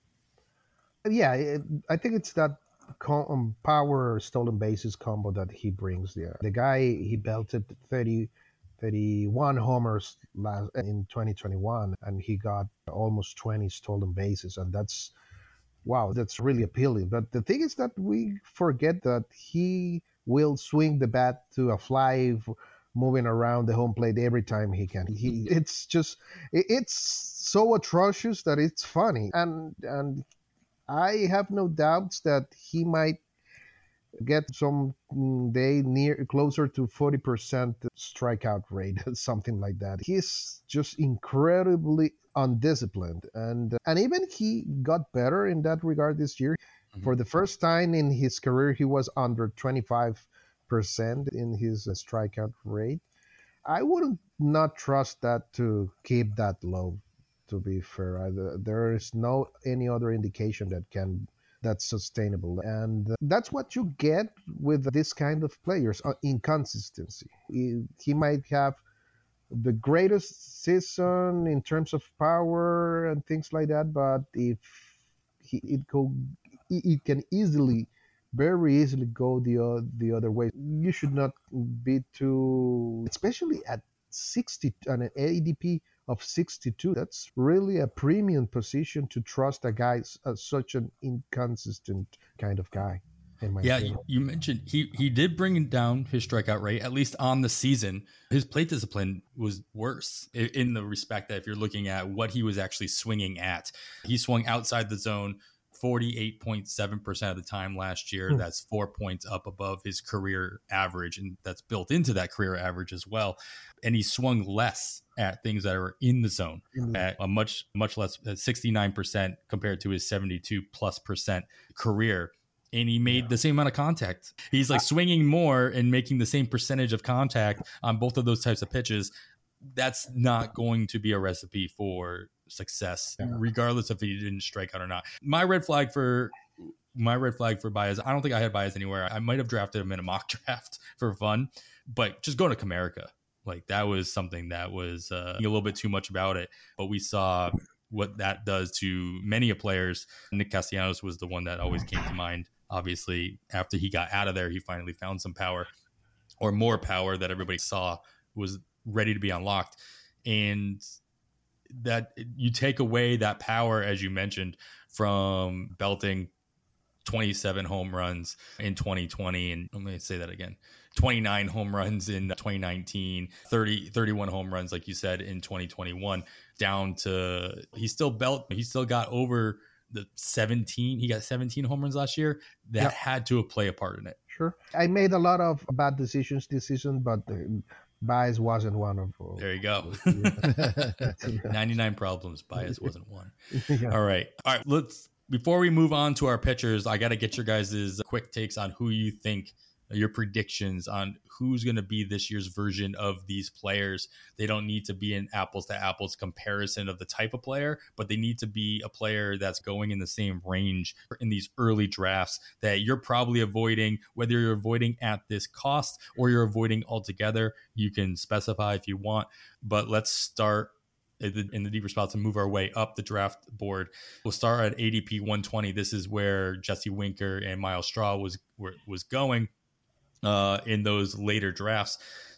Yeah, it, I think it's that com- um, power stolen bases combo that he brings there. The guy, he belted thirty, thirty-one homers last in twenty twenty-one, and he got almost twenty stolen bases, and that's wow, that's really appealing. But the thing is that we forget that he will swing the bat to a fly, moving around the home plate every time he can. He, it's just, it, it's so atrocious that it's funny, and and. I have no doubts that he might get some day near closer to forty percent strikeout rate, something like that. He's just incredibly undisciplined, and and even he got better in that regard this year. Mm-hmm. For the first time in his career, he was under twenty-five percent in his strikeout rate. I wouldn't not trust that to keep that low. To be fair, I, there is no any other indication that can that's sustainable, and uh, that's what you get with this kind of players: uh, inconsistency. He, he might have the greatest season in terms of power and things like that, but if he, it go, it can easily, very easily go the uh, the other way. You should not be too, especially at sixty, an A D P of sixty-two. That's really a premium position to trust a guy as such an inconsistent kind of guy. In my yeah, opinion. you, you mentioned he he did bring down his strikeout rate, at least on the season. His plate discipline was worse in, in the respect that if you're looking at what he was actually swinging at, he swung outside the zone forty-eight point seven percent of the time last year. Hmm. That's four points up above his career average, and that's built into that career average as well. And he swung less at things that are in the zone mm-hmm. at a much, much less, sixty-nine percent compared to his seventy-two plus percent career. And he made yeah. the same amount of contact. He's like swinging more and making the same percentage of contact on both of those types of pitches. That's not going to be a recipe for success, yeah. regardless if he didn't strike out or not. My red flag for my red flag for Baez, I don't think I had Baez anywhere. I might have drafted him in a mock draft for fun, but just going to Comerica, like that was something that was uh, a little bit too much about it. But we saw what that does to many of players. Nick Castellanos was the one that always came to mind. Obviously, after he got out of there, he finally found some power, or more power that everybody saw was ready to be unlocked. And that you take away that power, as you mentioned, from belting twenty-seven home runs in twenty twenty. And let me say that again, twenty-nine home runs in twenty nineteen, thirty, thirty-one home runs, like you said, in twenty twenty-one, down to, he still belt, he still got over the seventeen. He got seventeen home runs last year. That yep. had to play a part in it. Sure. I made a lot of bad decisions this season, but uh, Baez wasn't one of them. There you go. ninety-nine problems. Baez wasn't one. Yeah. All right. All right. Let's, before we move on to our pitchers, I got to get your guys' quick takes on who you think, your predictions on who's going to be this year's version of these players. They don't need to be an apples to apples comparison of the type of player, but they need to be a player that's going in the same range in these early drafts that you're probably avoiding, whether you're avoiding at this cost or you're avoiding altogether. You can specify if you want, but let's start in the deeper spots and move our way up the draft board. We'll start at A D P one twenty. This is where Jesse Winker and Myles Straw was were, was going uh, in those later drafts.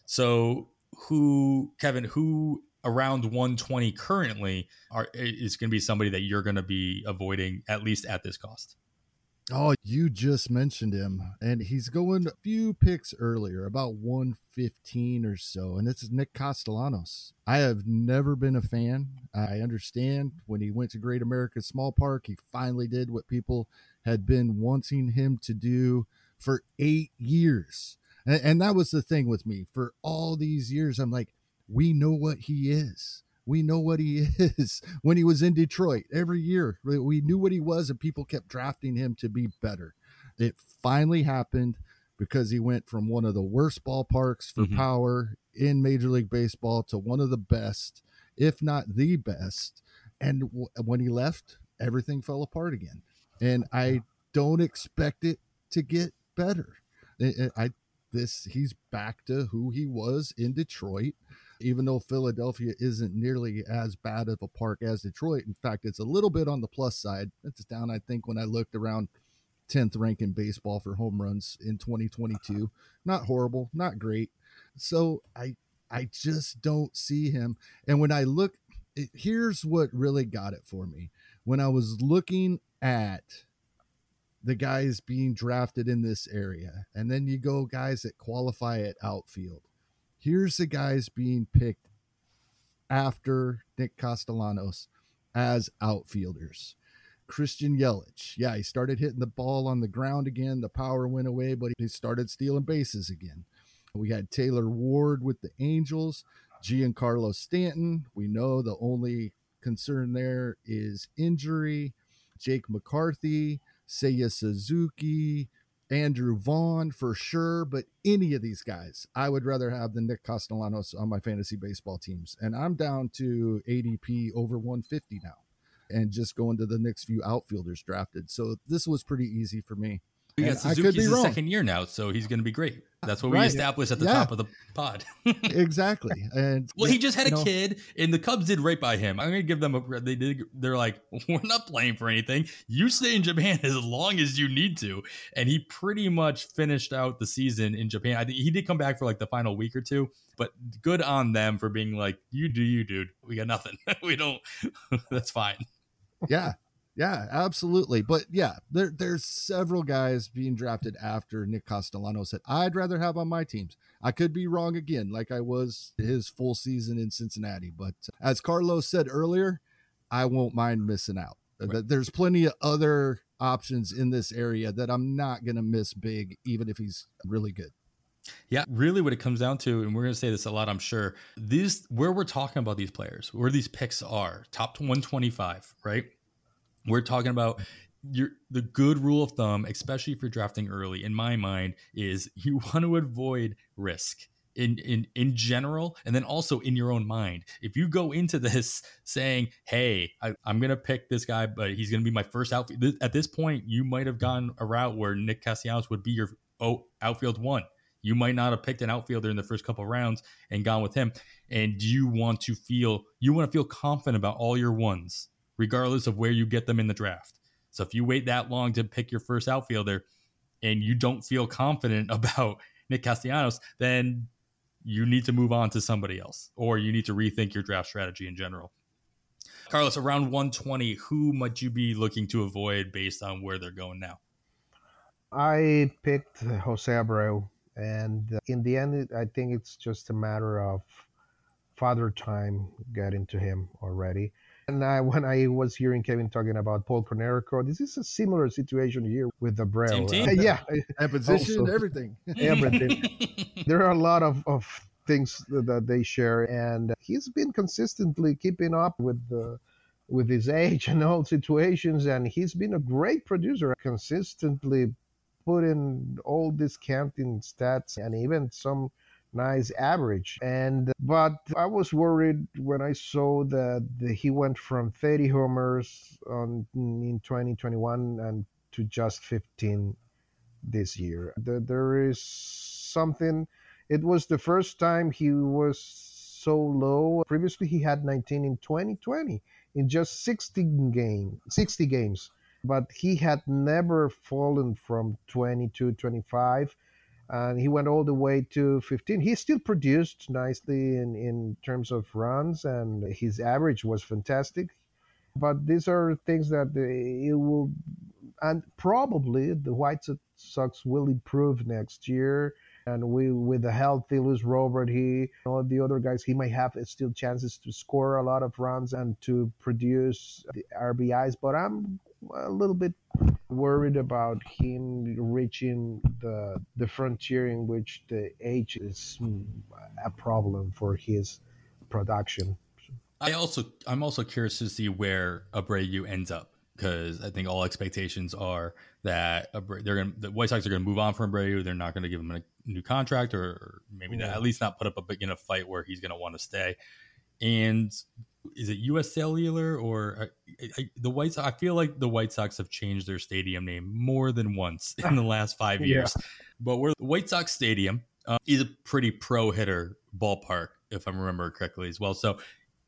So who, Kevin, who around one twenty currently are, is going to be somebody that you're going to be avoiding, at least at this cost? Oh, you just mentioned him, and he's going a few picks earlier, about one fifteen or so, and it's Nick Castellanos. I have never been a fan. I understand when he went to Great America Small Park, he finally did what people had been wanting him to do for eight years. And, and that was the thing with me. For all these years, I'm like, we know what he is. We know what he is. When he was in Detroit every year, we knew what he was, and people kept drafting him to be better. It finally happened because he went from one of the worst ballparks for mm-hmm. power in Major League Baseball to one of the best, if not the best. And w- when he left, everything fell apart again. And I don't expect it to get better. I, I this he's back to who he was in Detroit. Even though Philadelphia isn't nearly as bad of a park as Detroit. In fact, it's a little bit on the plus side. It's down, I think, when I looked, around tenth rank in baseball for home runs in twenty twenty-two. Not horrible, not great. So I I just don't see him. And when I look, it, here's what really got it for me. When I was looking at the guys being drafted in this area, and then you go guys that qualify at outfield. Here's the guys being picked after Nick Castellanos as outfielders. Christian Yelich. Yeah, he started hitting the ball on the ground again. The power went away, but he started stealing bases again. We had Taylor Ward with the Angels. Giancarlo Stanton. We know the only concern there is injury. Jake McCarthy. Seiya Suzuki. Andrew Vaughn for sure, but any of these guys, I would rather have than Nick Castellanos on my fantasy baseball teams. And I'm down to A D P over one fifty now and just going to the next few outfielders drafted. So this was pretty easy for me. Yeah, Suzuki's his second year now, so he's going to be great. That's what we right. established at the yeah. top of the pod. Exactly. And well, he just had a know, kid, and the Cubs did right by him. I'm going to give them a. They did. They're like, we're not playing for anything. You stay in Japan as long as you need to, and he pretty much finished out the season in Japan. I think he did come back for like the final week or two, but good on them for being like, you do you, dude. We got nothing. We don't. That's fine. Yeah. Yeah, absolutely. But yeah, there, there's several guys being drafted after Nick Castellanos that I'd rather have on my teams. I could be wrong again, like I was his full season in Cincinnati. But as Carlos said earlier, I won't mind missing out. Right. There's plenty of other options in this area that I'm not going to miss big, even if he's really good. Yeah, really what it comes down to, and we're going to say this a lot, I'm sure, these where we're talking about these players, where these picks are, top to one twenty-five, right? We're talking about your the good rule of thumb, especially if you're drafting early, in my mind, is you want to avoid risk. in in in general, and then also in your own mind. If you go into this saying, "Hey, I, I'm gonna pick this guy, but he's gonna be my first outfield," at this point, you might have gone a route where Nick Castellanos would be your oh, outfield one. You might not have picked an outfielder in the first couple of rounds and gone with him. And you want to feel you want to feel confident about all your ones, regardless of where you get them in the draft. So if you wait that long to pick your first outfielder and you don't feel confident about Nick Castellanos, then you need to move on to somebody else, or you need to rethink your draft strategy in general. Carlos, around one twenty, who might you be looking to avoid based on where they're going now? I picked Jose Abreu, and uh, in the end, I think it's just a matter of father time getting to him already. And I, when I was hearing Kevin talking about Paul Konerko, this is a similar situation here with Abreu. Same team. Uh, yeah, And position, also, everything. everything. There are a lot of, of things that they share, and he's been consistently keeping up with the with his age and all situations, and he's been a great producer, consistently putting all these counting stats and even some nice average. And but I was worried when I saw that he went from thirty homers on in twenty twenty-one and to just fifteen this year. There, there is something. It was the first time he was so low. Previously, he had nineteen in twenty twenty in just sixty game, sixty games. But he had never fallen from twenty-two, twenty-five, and he went all the way to fifteen. He still produced nicely in, in terms of runs, and his average was fantastic. But these are things that it will, and probably the White Sox will improve next year. And we, with the healthy Luis Robert, he, all the other guys, he might have still chances to score a lot of runs and to produce the R B Is. But I'm a little bit worried about him reaching the the frontier in which the age is a problem for his production. I also I'm also curious to see where Abreu ends up, because I think all expectations are that Abreu, they're going the White Sox are going to move on from Abreu. They're not going to give him a new contract, or, or maybe Yeah. not, at least not put up a big enough fight where he's going to want to stay. And is it U S Cellular or I, I, the White Sox? I feel like the White Sox have changed their stadium name more than once in the last five Yeah. years. But where the White Sox Stadium uh, is a pretty pro hitter ballpark, if I remember correctly as well. So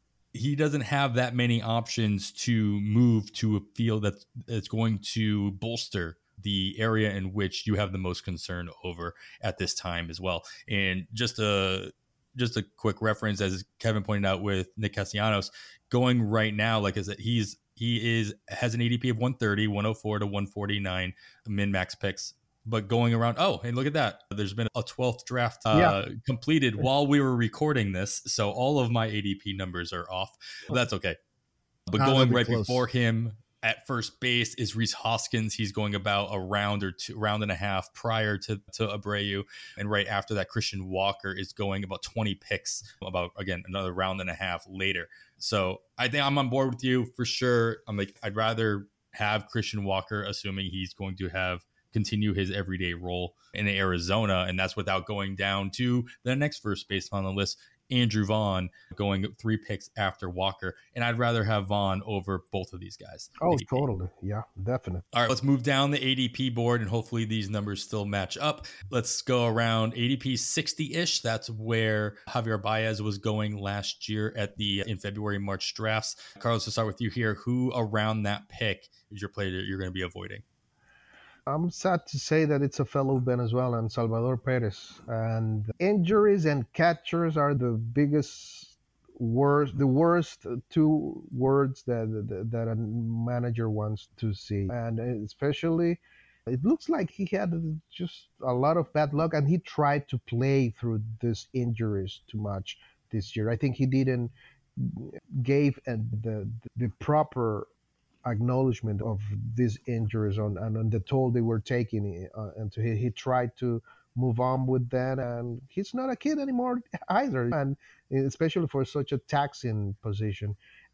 he doesn't have that many options to move to a field that's, that's going to bolster the area in which you have the most concern over at this time as well. And just a just a quick reference, as Kevin pointed out with Nick Castellanos, going right now, like I said, he's he is has an A D P of one thirty, one oh four to one forty-nine min max picks. But going around, oh, and look at that. There's been a twelfth draft uh, Yeah. completed while we were recording this. So all of my A D P numbers are off. But that's okay. But Ah, going that'll be right close. before him at first base is Rhys Hoskins. He's going about a round or two, round and a half prior to, to Abreu. And right after that, Christian Walker is going about twenty picks, about, again, another round and a half later. So I think I'm on board with you for sure. I'm like, I'd rather have Christian Walker, assuming he's going to have continue his everyday role in Arizona, and that's without going down to the next first baseman on the list, Andrew Vaughn, going three picks after Walker. And I'd rather have Vaughn over both of these guys. Oh, A D P. totally. Yeah, definitely. All right, let's move down the A D P board, and hopefully these numbers still match up. Let's go around A D P sixty-ish. That's where Javier Baez was going last year at the in February, March drafts. Carlos, to start with you here, who around that pick is your player that you're going to be avoiding? I'm sad to say that it's a fellow Venezuelan, Salvador Perez. And injuries and catchers are the biggest, worst, the worst two words that, that, that a manager wants to see. And especially, it looks like he had just a lot of bad luck, and he tried to play through these injuries too much this year. I think he didn't gave the, the proper acknowledgement of these injuries on and on the toll they were taking, uh, and so he, he tried to move on with that, and he's not a kid anymore either, and especially for such a taxing position.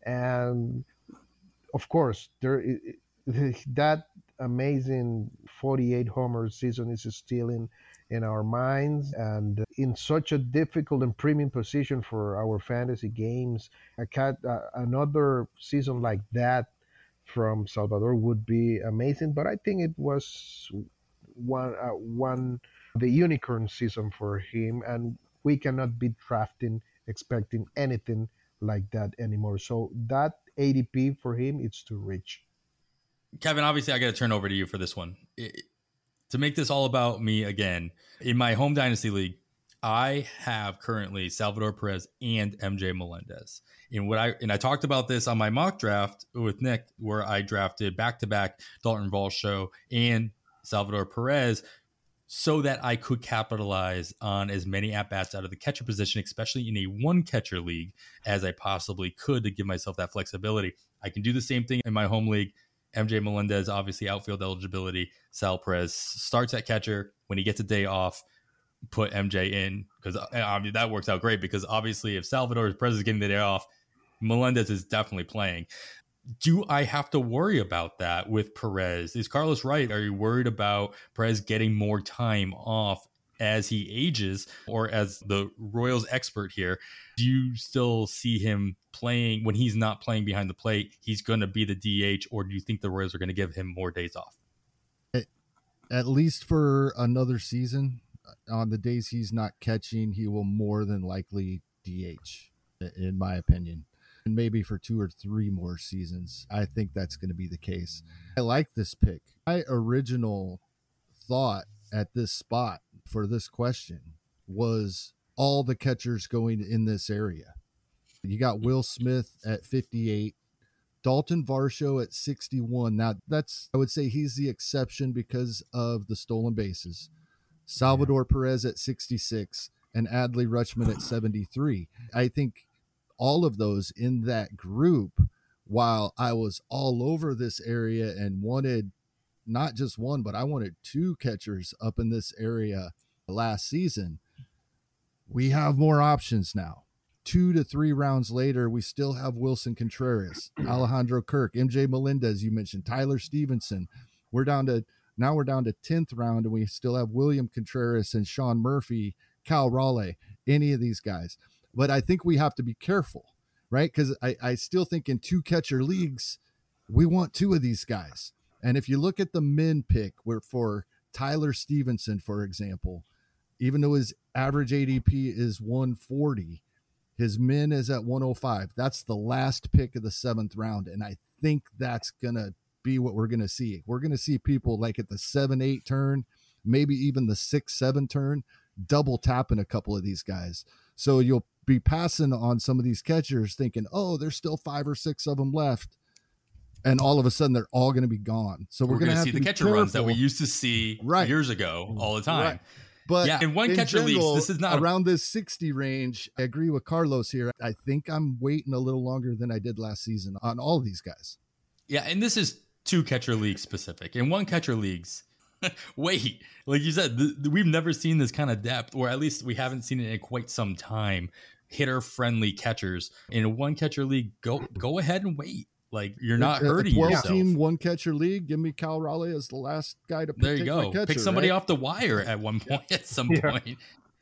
And of course there that amazing forty-eight homer season is still in in our minds, and in such a difficult and premium position for our fantasy games. A cat, uh, another season like that from Salvador would be amazing. But I think it was one uh, one the unicorn season for him, and we cannot be drafting expecting anything like that anymore. So that A D P for him, it's too rich. Kevin, obviously, I got to turn over to you for this one. It, to make this all about me again, in my home dynasty league, I have currently Salvador Perez and M J Melendez. And what I and I talked about this on my mock draft with Nick, where I drafted back to back Dalton Varsho and Salvador Perez, so that I could capitalize on as many at bats out of the catcher position, especially in a one catcher league, as I possibly could to give myself that flexibility. I can do the same thing in my home league. M J Melendez, obviously outfield eligibility. Sal Perez starts at catcher. When he gets a day off, put M J in, because I mean, that works out great, because obviously if Salvador Perez is getting the day off, Melendez is definitely playing. Do I have to worry about that with Perez? Is Carlos right? Are you worried about Perez getting more time off as he ages? Or as the Royals expert here, do you still see him playing when he's not playing behind the plate? He's going to be the D H, or do you think the Royals are going to give him more days off? At least for another season, on the days he's not catching, he will more than likely D H, in my opinion. And maybe for two or three more seasons, I think that's going to be the case. I like this pick. My original thought at this spot for this question was all the catchers going in this area. You got Will Smith at fifty-eight, Dalton Varsho at sixty-one. Now, that's, I would say he's the exception because of the stolen bases. Salvador Perez at sixty-six and Adley Rutschman at seventy-three. I think all of those in that group, while I was all over this area and wanted not just one, but I wanted two catchers up in this area last season, we have more options now. Two to three rounds later, we still have Wilson Contreras, Alejandro Kirk, M J Melendez, you mentioned, Tyler Stevenson. We're down to, now we're down to tenth round, and we still have William Contreras and Sean Murphy, Cal Raleigh, any of these guys. But I think we have to be careful, right? Because I, I still think in two catcher leagues, we want two of these guys. And if you look at the min pick, where for Tyler Stevenson, for example, even though his average A D P is one forty, his min is at one oh five. That's the last pick of the seventh round. And I think that's going to be what we're going to see. We're going to see people like at the seven eight turn, maybe even the six seven turn, double tapping a couple of these guys. So you'll be passing on some of these catchers thinking, oh, there's still five or six of them left. And all of a sudden they're all going to be gone. So we're, we're going to see the catcher careful. runs that we used to see right. years ago all the time. Right. But yeah, in one in catcher general, leagues, this is not around a- this sixty range. I agree with Carlos here. I think I'm waiting a little longer than I did last season on all of these guys. Yeah. And this is two catcher leagues specific. In one catcher leagues, wait, like you said, th- th- we've never seen this kind of depth, or at least we haven't seen it in quite some time. Hitter friendly catchers in a one catcher league. Go go ahead and wait. Like, you're not a, hurting a twelve yourself. Team one catcher league. Give me Cal Raleigh as the last guy to pick. There you go. Catcher, pick somebody right? off the wire at one point. At some yeah. point.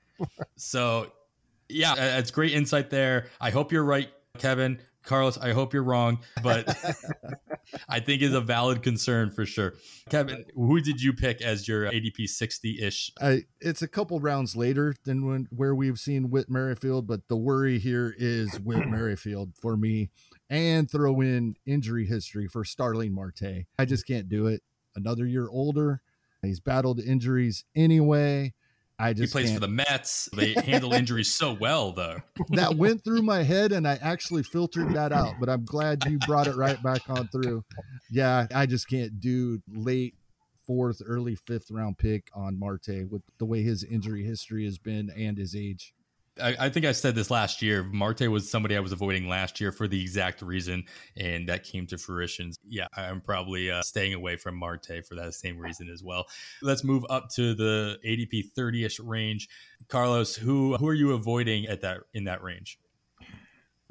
So yeah, it's great insight there. I hope you're right, Kevin. Carlos, I hope you're wrong, but I think is a valid concern for sure. Kevin, who did you pick as your A D P sixty-ish? I, it's a couple rounds later than when where we've seen Whit Merrifield, but the worry here is Whit Merrifield for me, and throw in injury history for Starling Marte. I just can't do it. Another year older. He's battled injuries anyway. I just he plays can't. for the Mets. They handle injuries so well, though. That went through my head, and I actually filtered that out. But I'm glad you brought it right back on through. Yeah, I just can't do late fourth, early fifth round pick on Marte with the way his injury history has been and his age. I, I think I said this last year. Marte was somebody I was avoiding last year for the exact reason, and that came to fruition. Yeah, I'm probably uh, staying away from Marte for that same reason as well. Let's move up to the A D P thirty-ish range. Carlos, who who are you avoiding at that in that range?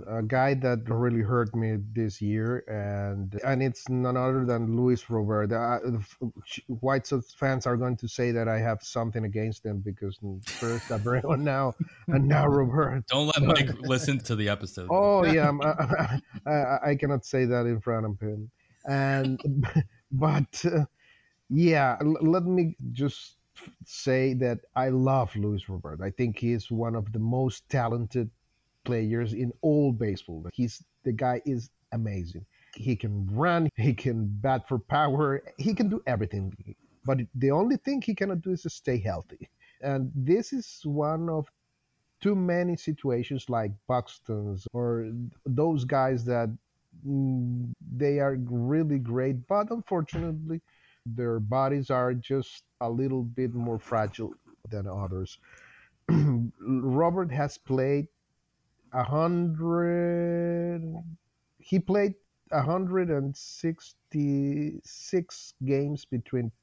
A guy that really hurt me this year, and and it's none other than Luis Robert. Uh, White Sox fans are going to say that I have something against them because first Abreu now and now Robert. Don't let Mike listen to the episode. Oh yeah, I'm, I, I, I cannot say that in front of him. And but uh, yeah, l- let me just say that I love Luis Robert. I think he's one of the most talented players in all baseball. He's the guy is amazing. He can run, he can bat for power, he can do everything. But the only thing he cannot do is to stay healthy. And this is one of too many situations like Buxton's or those guys that mm, they are really great, but unfortunately their bodies are just a little bit more fragile than others. Robert has played a hundred. He played one hundred sixty-six games between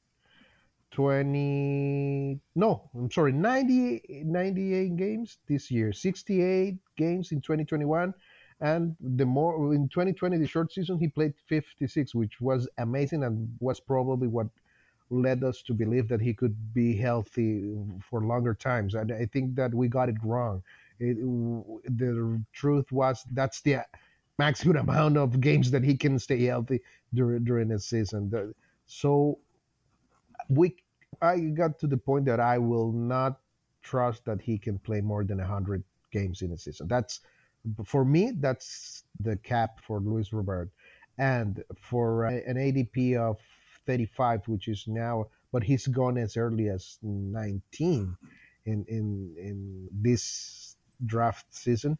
twenty. No, I'm sorry, ninety, ninety-eight games this year, sixty-eight games in twenty twenty-one. And the more in twenty twenty, the short season, he played fifty-six, which was amazing and was probably what led us to believe that he could be healthy for longer times. And I think that we got it wrong. It, the truth was that's the maximum amount of games that he can stay healthy during during a season. The- So we, I got to the point that I will not trust that he can play more than one hundred games in a season. That's for me. That's the cap for Luis Robert, and for uh, an A D P of thirty-five, which is now, but he's gone as early as nineteen in in in this draft season.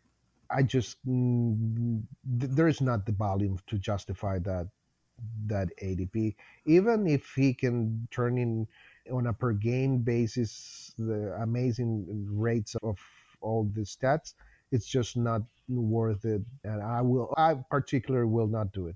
I just mm, th- there is not the volume to justify that that A D P. Even if he can turn in on a per game basis the amazing rates of all the stats, it's just not worth it. And I will, I particularly will not do it.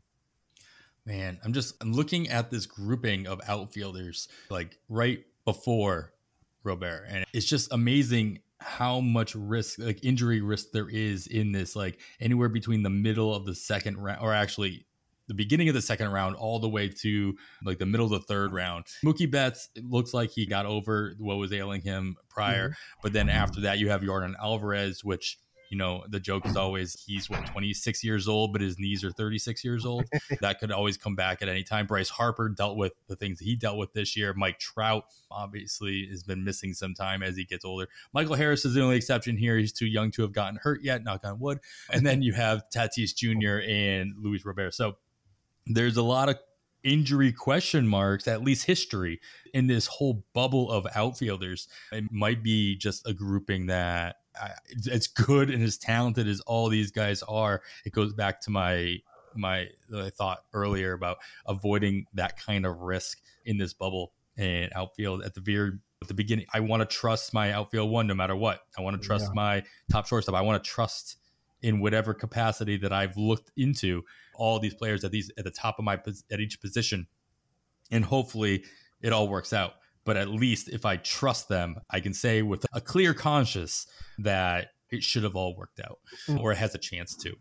Man, I'm just I'm looking at this grouping of outfielders like right before Robert, and it's just amazing how much risk, like injury risk, there is in this. Like anywhere between the middle of the second round, or actually the beginning of the second round, all the way to like the middle of the third round. Mookie Betts, it looks like he got over what was ailing him prior, mm-hmm. but then after that, you have Jordan Alvarez, which, you know, the joke is always he's what, twenty-six years old, but his knees are thirty-six years old. That could always come back at any time. Bryce Harper dealt with the things he dealt with this year. Mike Trout obviously has been missing some time as he gets older. Michael Harris is the only exception here. He's too young to have gotten hurt yet, knock on wood. And then you have Tatis Junior and Luis Robert. So there's a lot of injury question marks, at least history, in this whole bubble of outfielders. It might be just a grouping that I, as good and as talented as all these guys are, it goes back to my my I thought earlier about avoiding that kind of risk in this bubble and outfield at the very at the beginning. I want to trust my outfield one no matter what. I want to trust yeah. my top shortstop. I want to trust in whatever capacity that I've looked into all these players at these at the top of my at each position, and hopefully it all works out. But at least if I trust them, I can say with a clear conscience that it should have all worked out, or it has a chance to.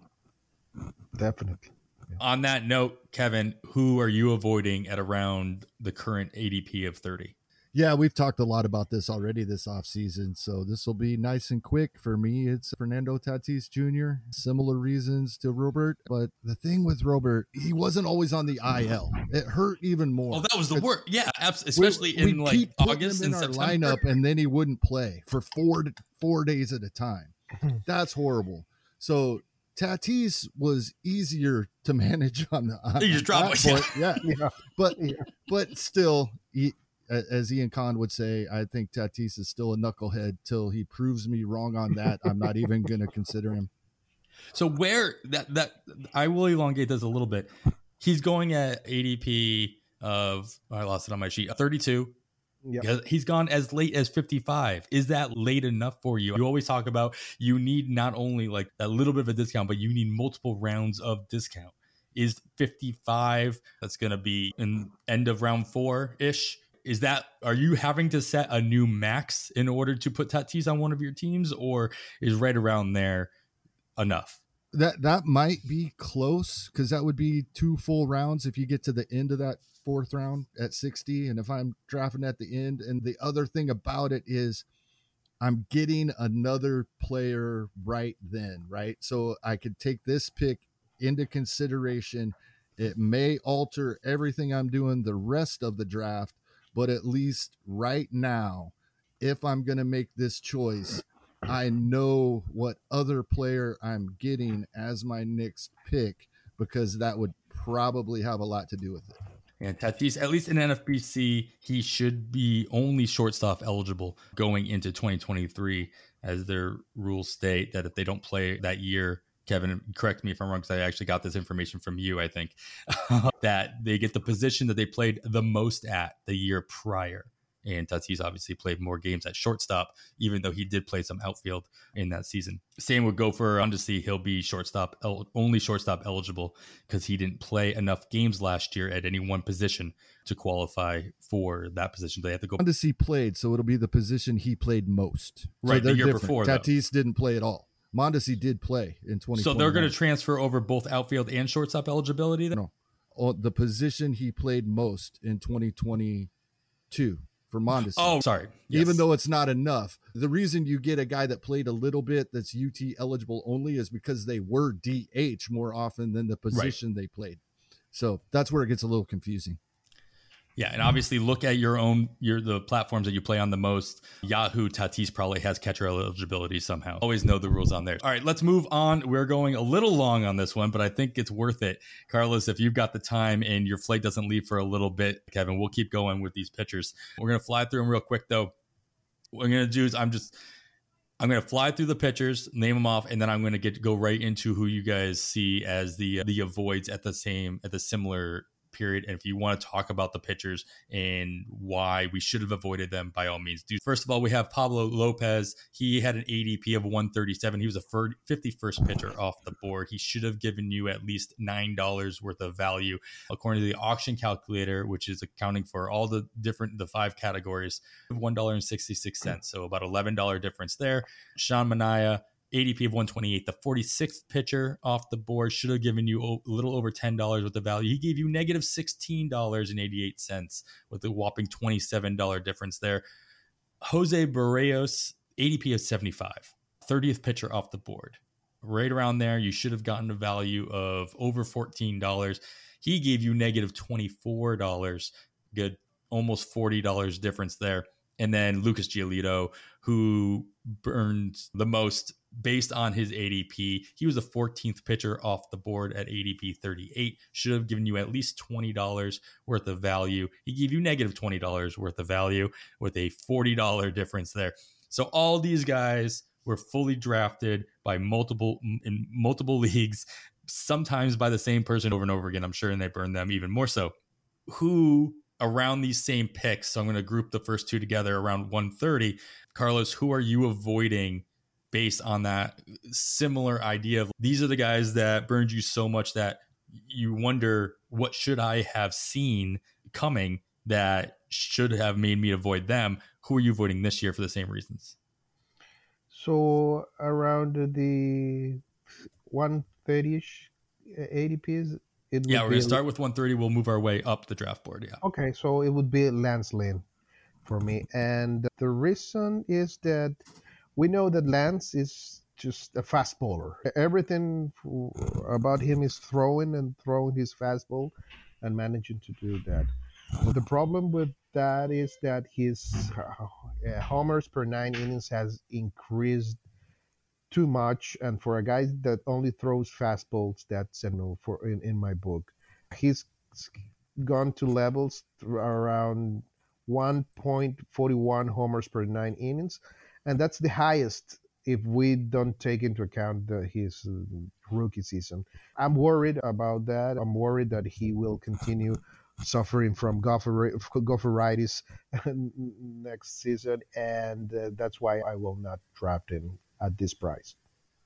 Definitely. Yeah. On that note, Kevin, who are you avoiding at around the current A D P of thirty? Yeah, we've talked a lot about this already this offseason, so this will be nice and quick. For me, it's Fernando Tatis Junior Similar reasons to Robert, but the thing with Robert, he wasn't always on the I L. It hurt even more. Oh, that was the worst. Yeah, especially we, in like keep August him in and our September. lineup, and then he wouldn't play for four four days at a time. That's horrible. So Tatis was easier to manage on the on you just drop it. Yeah. yeah, but yeah. but still. He, as Ian Kahn would say, I think Tatis is still a knucklehead till he proves me wrong on that. I'm not even going to consider him. So where that, that I will elongate this a little bit. He's going at A D P of, I lost it on my sheet, thirty-two. Yep. He's gone as late as fifty-five. Is that late enough for you? You always talk about you need not only like a little bit of a discount, but you need multiple rounds of discount. Is fifty-five, that's going to be in end of round four-ish. Is that, are you having to set a new max in order to put Tatis on one of your teams, or is right around there enough? That that might be close because that would be two full rounds if you get to the end of that fourth round at sixty. And if I'm drafting at the end, and the other thing about it is I'm getting another player right then, right? So I could take this pick into consideration. It may alter everything I'm doing the rest of the draft, but at least right now, if I'm going to make this choice, I know what other player I'm getting as my next pick, because that would probably have a lot to do with it. And Tatis, at least in N F B C, he should be only shortstop eligible going into twenty twenty-three, as their rules state that if they don't play that year, Kevin, correct me if I'm wrong, because I actually got this information from you, I think, that they get the position that they played the most at the year prior. And Tatis obviously played more games at shortstop, even though he did play some outfield in that season. Same would go for Mondesi. He'll be shortstop, only shortstop eligible because he didn't play enough games last year at any one position to qualify for that position. They have to go. Mondesi played, so it'll be the position he played most. Right, so the year different. before. Tatis though. Didn't play at all. Mondesi did play in twenty twenty. So they're going to transfer over both outfield and shortstop eligibility then? No, oh, the position he played most in twenty twenty-two. For Mondesi. Oh, sorry. Yes. Even though it's not enough, the reason you get a guy that played a little bit that's U T eligible only is because they were D H more often than the position right. they played. So that's where it gets a little confusing. Yeah, and obviously look at your own your the platforms that you play on the most. Yahoo, Tatis probably has catcher eligibility somehow. Always know the rules on there. All right, let's move on. We're going a little long on this one, but I think it's worth it. Carlos, if you've got the time and your flight doesn't leave for a little bit, Kevin, we'll keep going with these pitchers. We're going to fly through them real quick, though. What I'm going to do is I'm just I'm going to fly through the pitchers, name them off, and then I'm going to get go right into who you guys see as the the avoids at the same at the similar period. And if you want to talk about the pitchers and why we should have avoided them, by all means do. First of all, we have Pablo Lopez. He had an A D P of one thirty-seven. He was a fifty-first pitcher off the board. He should have given you at least nine dollars worth of value according to the auction calculator, which is accounting for all the different the five categories, one dollar and sixty-six cents. So about eleven dollars difference there. Sean Manaea, A D P of one twenty-eight, the forty-sixth pitcher off the board, should have given you a little over ten dollars worth of value. He gave you negative sixteen dollars and eighty-eight cents with a whopping twenty-seven dollars difference there. Jose Barrios, A D P of seventy-five, thirtieth pitcher off the board. Right around there, you should have gotten a value of over fourteen dollars. He gave you negative twenty-four dollars. Good, almost forty dollars difference there. And then Lucas Giolito, who burned the most based on his A D P. He was the fourteenth pitcher off the board at A D P thirty-eight. Should have given you at least twenty dollars worth of value. He gave you negative twenty dollars worth of value with a forty dollars difference there. So all these guys were fully drafted by multiple in multiple leagues, sometimes by the same person over and over again, I'm sure, and they burned them even more so. Who around these same picks, so I'm going to group the first two together around one thirty. Carlos, who are you avoiding based on that similar idea of these are the guys that burned you so much that you wonder, what should I have seen coming that should have made me avoid them? Who are you avoiding this year for the same reasons? So around the one thirty-ish A D Ps? It yeah, we're going to start with one thirty. We'll move our way up the draft board. Yeah. Okay, so it would be Lance Lynn for me. And the reason is that we know that Lance is just a fast bowler. Everything about him is throwing and throwing his fastball and managing to do that. But the problem with that is that his uh, homers per nine innings has increased too much, and for a guy that only throws fastballs, that's a no for in, in my book. He's gone to levels around one point four one homers per nine innings, and that's the highest if we don't take into account the, his uh, rookie season. I'm worried about that. I'm worried that he will continue suffering from golfer, golferitis next season, and uh, that's why I will not draft him at this price.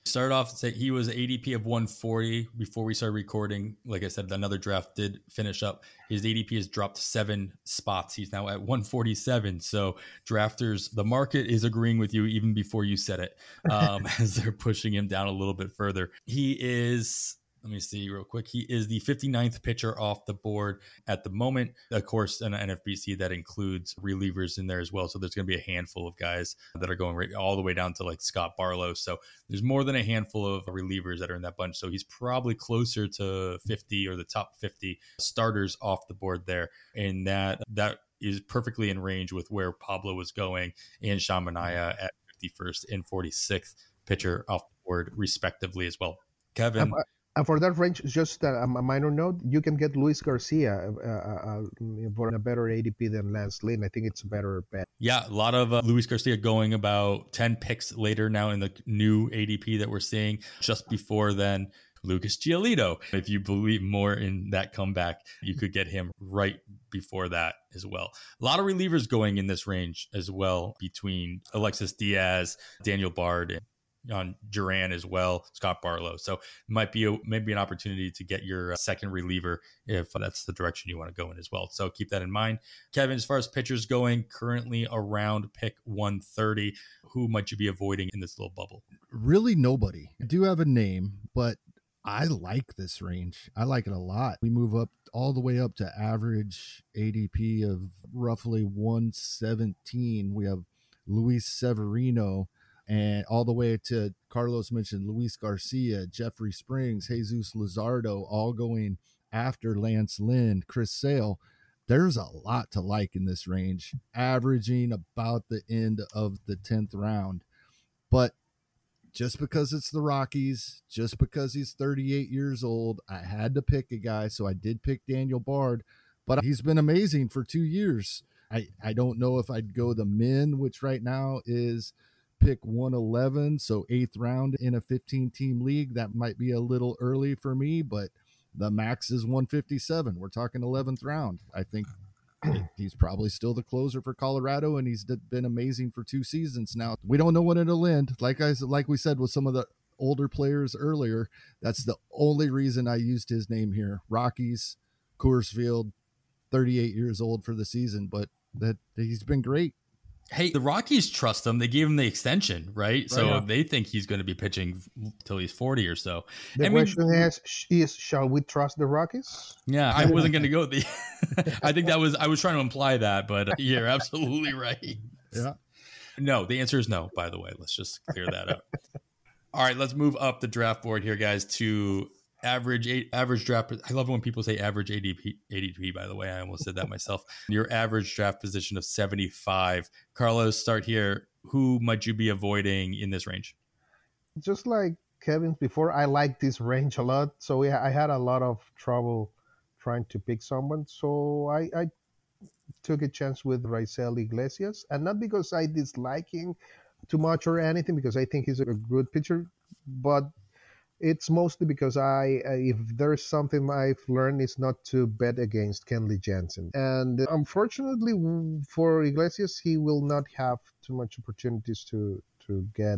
Started off, say he was A D P of one forty before we started recording. Like I said, another draft did finish up. His A D P has dropped seven spots. He's now at one forty-seven. So drafters, the market is agreeing with you even before you said it, um, as they're pushing him down a little bit further. He is... Let me see real quick. He is the fifty-ninth pitcher off the board at the moment. Of course, in N F B C, that includes relievers in there as well. So there's going to be a handful of guys that are going right all the way down to like Scott Barlow. So there's more than a handful of relievers that are in that bunch. So he's probably closer to fifty or the top fifty starters off the board there. And that that is perfectly in range with where Pablo was going and Sean Manaea at fifty-first and forty-sixth pitcher off the board, respectively, as well. Kevin. Um, And for that range, just a, a minor note, you can get Luis Garcia uh, uh, for a better A D P than Lance Lynn. I think it's a better bet. Yeah, a lot of uh, Luis Garcia going about ten picks later now in the new A D P that we're seeing. Just before then, Lucas Giolito. If you believe more in that comeback, you could get him right before that as well. A lot of relievers going in this range as well between Alexis Diaz, Daniel Bard, and on Duran as well, Scott Barlow. So it might be a, maybe an opportunity to get your second reliever if that's the direction you want to go in as well. So keep that in mind. Kevin, as far as pitchers going, currently around pick one thirty, who might you be avoiding in this little bubble? Really nobody. I do have a name, but I like this range. I like it a lot. We move up all the way up to average A D P of roughly one seventeen. We have Luis Severino, and all the way to Carlos mentioned Luis Garcia, Jeffrey Springs, Jesus Luzardo, all going after Lance Lynn, Chris Sale. There's a lot to like in this range, averaging about the end of the tenth round. But just because it's the Rockies, just because he's thirty-eight years old, I had to pick a guy, so I did pick Daniel Bard, but he's been amazing for two years. I, I don't know if I'd go the min, which right now is pick one eleven, so eighth round in a fifteen-team league. That might be a little early for me, but the max is one fifty-seven. We're talking eleventh round. I think he's probably still the closer for Colorado, and he's been amazing for two seasons now. We don't know when it'll end. Like I like we said with some of the older players earlier, that's the only reason I used his name here. Rockies, Coors Field, thirty-eight years old for the season, but that he's been great. Hey, the Rockies trust him. They gave him the extension, right? So yeah. they think he's going to be pitching till he's forty or so. The I question mean, is, is, shall we trust the Rockies? Yeah, I wasn't going to go the. I think that was I was trying to imply that, but uh, you're absolutely right. Yeah. No, the answer is no. By the way, let's just clear that up. All right, let's move up the draft board here, guys, to average eight, average draft. I love when people say average A D P. A D P, by the way, I almost said that myself. Your average draft position of seventy-five. Carlos, start here. Who might you be avoiding in this range? Just like Kevin's before, I like this range a lot. So we, I had a lot of trouble trying to pick someone. So I, I took a chance with Raisel Iglesias, and not because I dislike him too much or anything, because I think he's a good pitcher, but it's mostly because I, if there's something I've learned, is not to bet against Kenley Jansen. And unfortunately for Iglesias, he will not have too much opportunities to, to get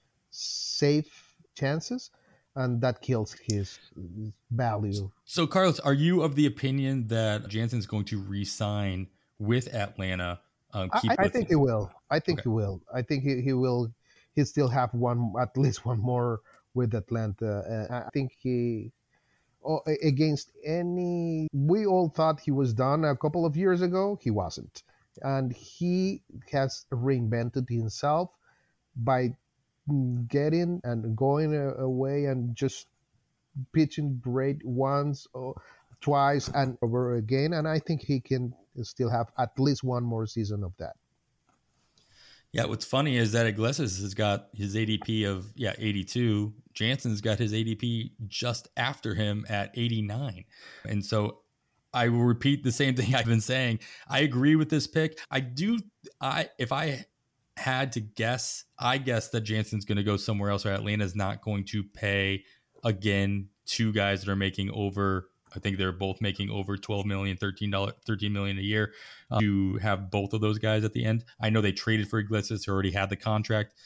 safe chances, and that kills his value. So, Carlos, are you of the opinion that Jansen's going to re-sign with Atlanta? Um, keep I, I with think him? he will. I think Okay. he will. I think he, he will. He still have one, at least one more with Atlanta. Uh, I think he, oh, against any, we all thought he was done a couple of years ago. He wasn't. And he has reinvented himself by getting and going away and just pitching great once or twice and over again. And I think he can still have at least one more season of that. Yeah, what's funny is that Iglesias has got his A D P of, yeah, eighty-two. Jansen's got his A D P just after him at eighty-nine. And so I will repeat the same thing I've been saying. I agree with this pick. I do, I if I had to guess, I guess that Jansen's going to go somewhere else, or Atlanta's not going to pay, again, two guys that are making over, I think they're both making over twelve million dollars, thirteen dollars, thirteen million dollars a year um, to have both of those guys at the end. I know they traded for Iglesias, who already had the contract.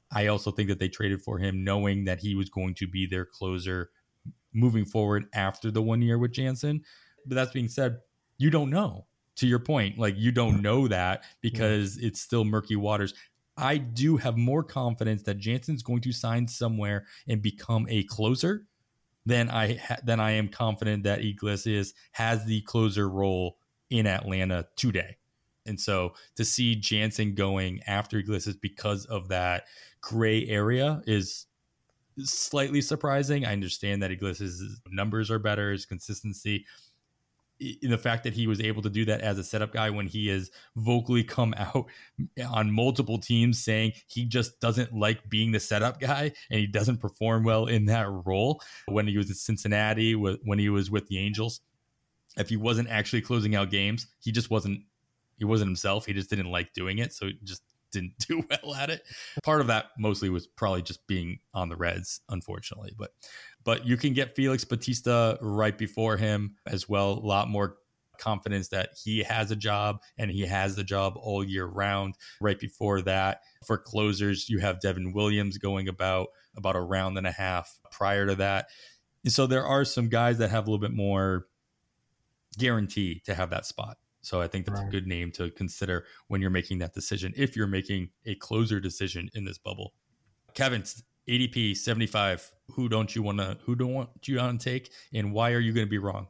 I also think that they traded for him knowing that he was going to be their closer moving forward after the one year with Jansen. But that being said, you don't know. To your point, like you don't know that because yeah. it's still murky waters. I do have more confidence that Jansen's going to sign somewhere and become a closer than I ha- than I am confident that Iglesias has the closer role in Atlanta today. And so to see Jansen going after Iglesias because of that gray area is slightly surprising. I understand that Iglesias' numbers are better, his consistency. In the fact that he was able to do that as a setup guy when he has vocally come out on multiple teams saying he just doesn't like being the setup guy and he doesn't perform well in that role. When he was at Cincinnati, when he was with the Angels, if he wasn't actually closing out games, he just wasn't, he wasn't himself. He just didn't like doing it. So he just didn't do well at it. Part of that mostly was probably just being on the Reds, unfortunately, but But you can get Felix Bautista right before him as well. A lot more confidence that he has a job and he has the job all year round. Right before that, for closers, you have Devin Williams going about about a round and a half prior to that. And so there are some guys that have a little bit more guarantee to have that spot. So I think that's right. a good name to consider when you're making that decision, if you're making a closer decision in this bubble. Kevin, A D P seventy-five. Who don't you want to? Who don't want you want to take, and why are you going to be wrong?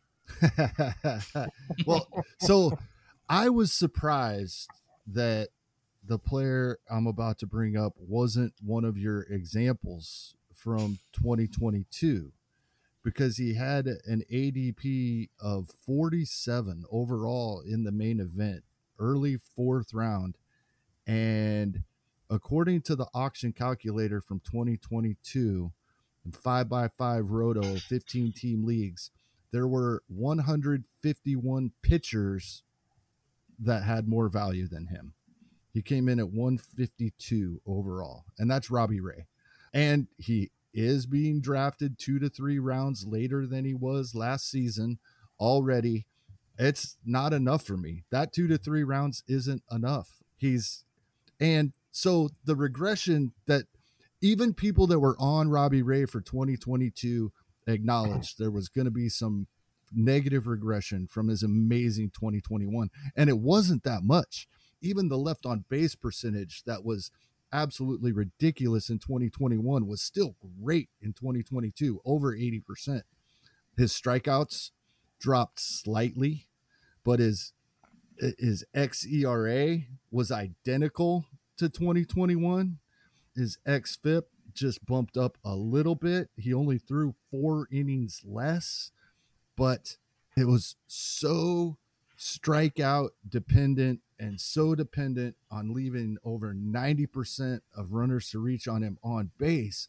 Well, so I was surprised that the player I'm about to bring up wasn't one of your examples from twenty twenty-two, because he had an A D P of forty-seven overall in the main event, early fourth round, and according to the auction calculator from twenty twenty-two, in five by five Roto, fifteen team leagues, there were one hundred fifty-one pitchers that had more value than him. He came in at one fifty-two overall, and that's Robbie Ray. And he is being drafted two to three rounds later than he was last season already. It's not enough for me. That two to three rounds isn't enough. He's, and so the regression that even people that were on Robbie Ray for twenty twenty-two acknowledged there was going to be some negative regression from his amazing twenty twenty-one. And it wasn't that much. Even the left on base percentage that was absolutely ridiculous in twenty twenty-one was still great in twenty twenty-two, over eighty percent. His strikeouts dropped slightly, but his, his X E R A was identical to twenty twenty-one. His X F I P just bumped up a little bit. He only threw four innings less, but it was so strikeout dependent and so dependent on leaving over ninety percent of runners to reach on him on base.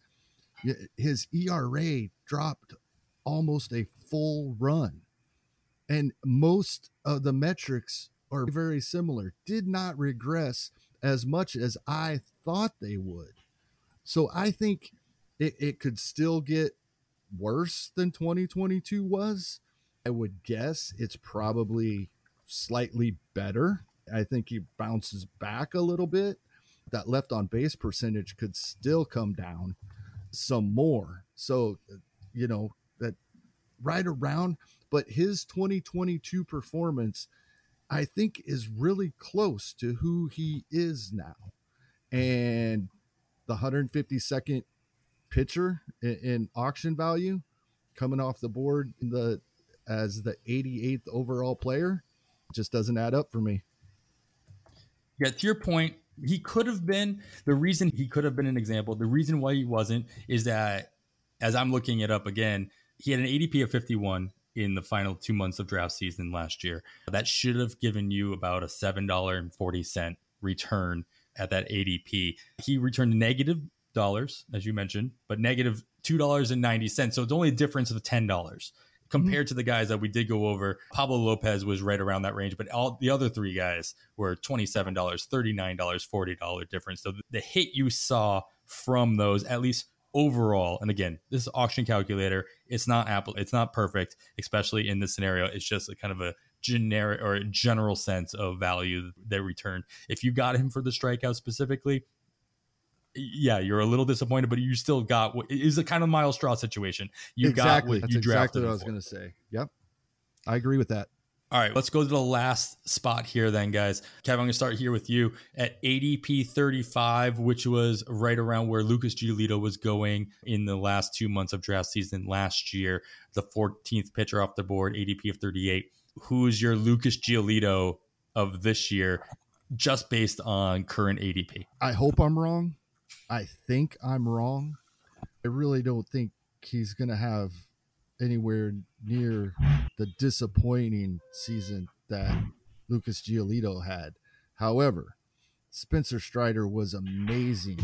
His E R A dropped almost a full run. And most of the metrics are very similar, did not regress as much as I thought they would. So I think it, it could still get worse than twenty twenty-two was. I would guess it's probably slightly better. I think he bounces back a little bit. That left on base percentage could still come down some more. So, you know, that right around, but his twenty twenty-two performance, I think, is really close to who he is now. And the one hundred fifty-second pitcher in, in auction value coming off the board in the as the eighty-eighth overall player just doesn't add up for me. Yeah, to your point, he could have been, the reason he could have been an example, the reason why he wasn't is that, as I'm looking it up again, he had an A D P of fifty-one in the final two months of draft season last year. That should have given you about a seven dollars and forty cents return at that A D P. He returned negative dollars, as you mentioned, but negative two dollars and ninety cents. So it's only a difference of ten dollars compared mm-hmm. to the guys that we did go over. Pablo Lopez was right around that range, but all the other three guys were twenty-seven dollars, thirty-nine dollars, forty dollars difference. So the hit you saw from those, at least overall, and again, this is auction calculator. It's not Apple. It's not perfect, especially in this scenario. It's just a kind of a generic or a general sense of value that return. If you got him for the strikeout specifically, yeah, you're a little disappointed, but you still got what is a kind of Miles Straw situation. You exactly. got what That's you exactly drafted. what I was for. going to say. Yep. I agree with that. All right, let's go to the last spot here then, guys. Kevin, I'm going to start here with you at A D P thirty-five, which was right around where Lucas Giolito was going in the last two months of draft season last year. The fourteenth pitcher off the board, A D P of thirty-eight. Who's your Lucas Giolito of this year, just based on current A D P? I hope I'm wrong. I think I'm wrong. I really don't think he's going to have anywhere near the disappointing season that Lucas Giolito had. However, Spencer Strider was amazing.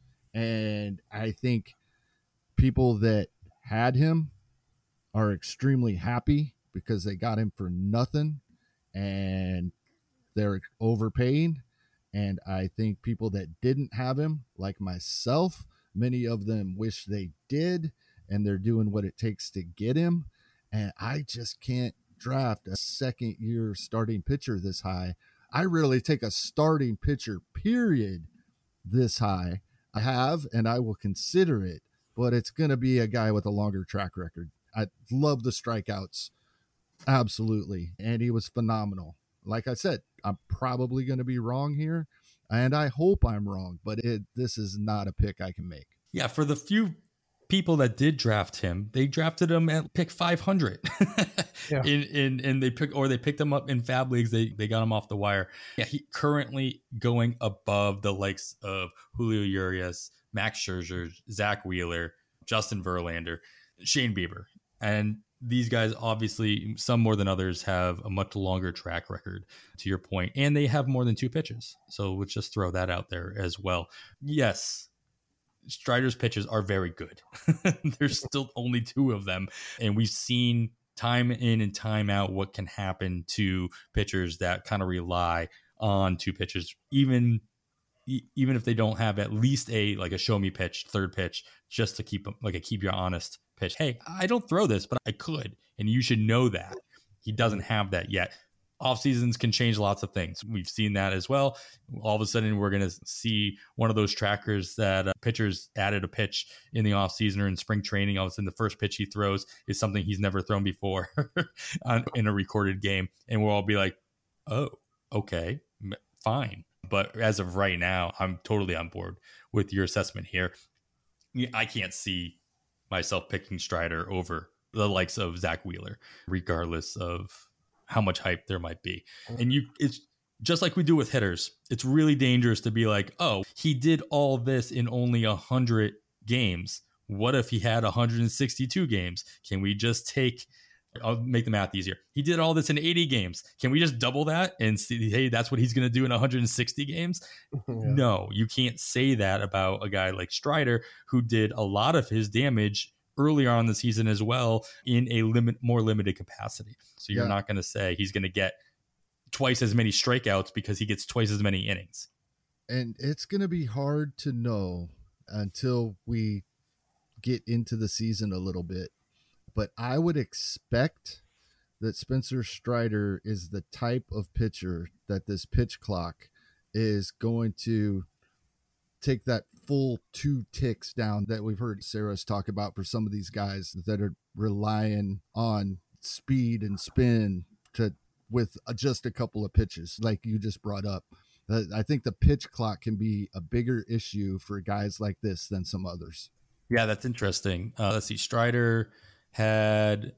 And I think people that had him are extremely happy because they got him for nothing and they're overpaying. And I think people that didn't have him, like myself, many of them wish they did, and they're doing what it takes to get him. And I just can't draft a second year starting pitcher this high. I rarely take a starting pitcher, period, this high. I have, and I will consider it, but it's going to be a guy with a longer track record. I love the strikeouts. Absolutely. And he was phenomenal. Like I said, I'm probably going to be wrong here, and I hope I'm wrong, but it, this is not a pick I can make. Yeah, for the few people that did draft him, they drafted him at pick five hundred. yeah. in, in, and they pick, or they picked him up in Fab Leagues. They, they got him off the wire. Yeah, he currently going above the likes of Julio Urias, Max Scherzer, Zach Wheeler, Justin Verlander, Shane Bieber. And these guys, obviously, some more than others, have a much longer track record, to your point, and they have more than two pitches. So let's just throw that out there as well. Yes, Strider's pitches are very good. There's still only two of them, and we've seen time in and time out what can happen to pitchers that kind of rely on two pitches, even even if they don't have at least a like a show me pitch, third pitch, just to keep like a keep you honest pitch. Hey, I don't throw this, but I could, and you should know that. He doesn't have that yet. Off seasons can change lots of things. We've seen that as well. All of a sudden, we're going to see one of those trackers that uh, pitchers added a pitch in the off season or in spring training. All of a sudden, the first pitch he throws is something he's never thrown before on, in a recorded game, and we'll all be like, "Oh, okay, fine." But as of right now, I'm totally on board with your assessment here. I can't see myself picking Strider over the likes of Zach Wheeler, regardless of how much hype there might be. And you, it's just like we do with hitters. It's really dangerous to be like, oh, he did all this in only one hundred games. What if he had one hundred sixty-two games? Can we just take, I'll make the math easier. He did all this in eighty games. Can we just double that and see, hey, that's what he's going to do in one hundred sixty games? Yeah. No, you can't say that about a guy like Strider, who did a lot of his damage earlier on in the season as well in a limit, more limited capacity. So you're yeah. not going to say he's going to get twice as many strikeouts because he gets twice as many innings. And it's going to be hard to know until we get into the season a little bit. But I would expect that Spencer Strider is the type of pitcher that this pitch clock is going to take that full two ticks down that we've heard Sarah's talk about for some of these guys that are relying on speed and spin to with just a couple of pitches like you just brought up. I think the pitch clock can be a bigger issue for guys like this than some others. Yeah, that's interesting. Uh, let's see. Strider had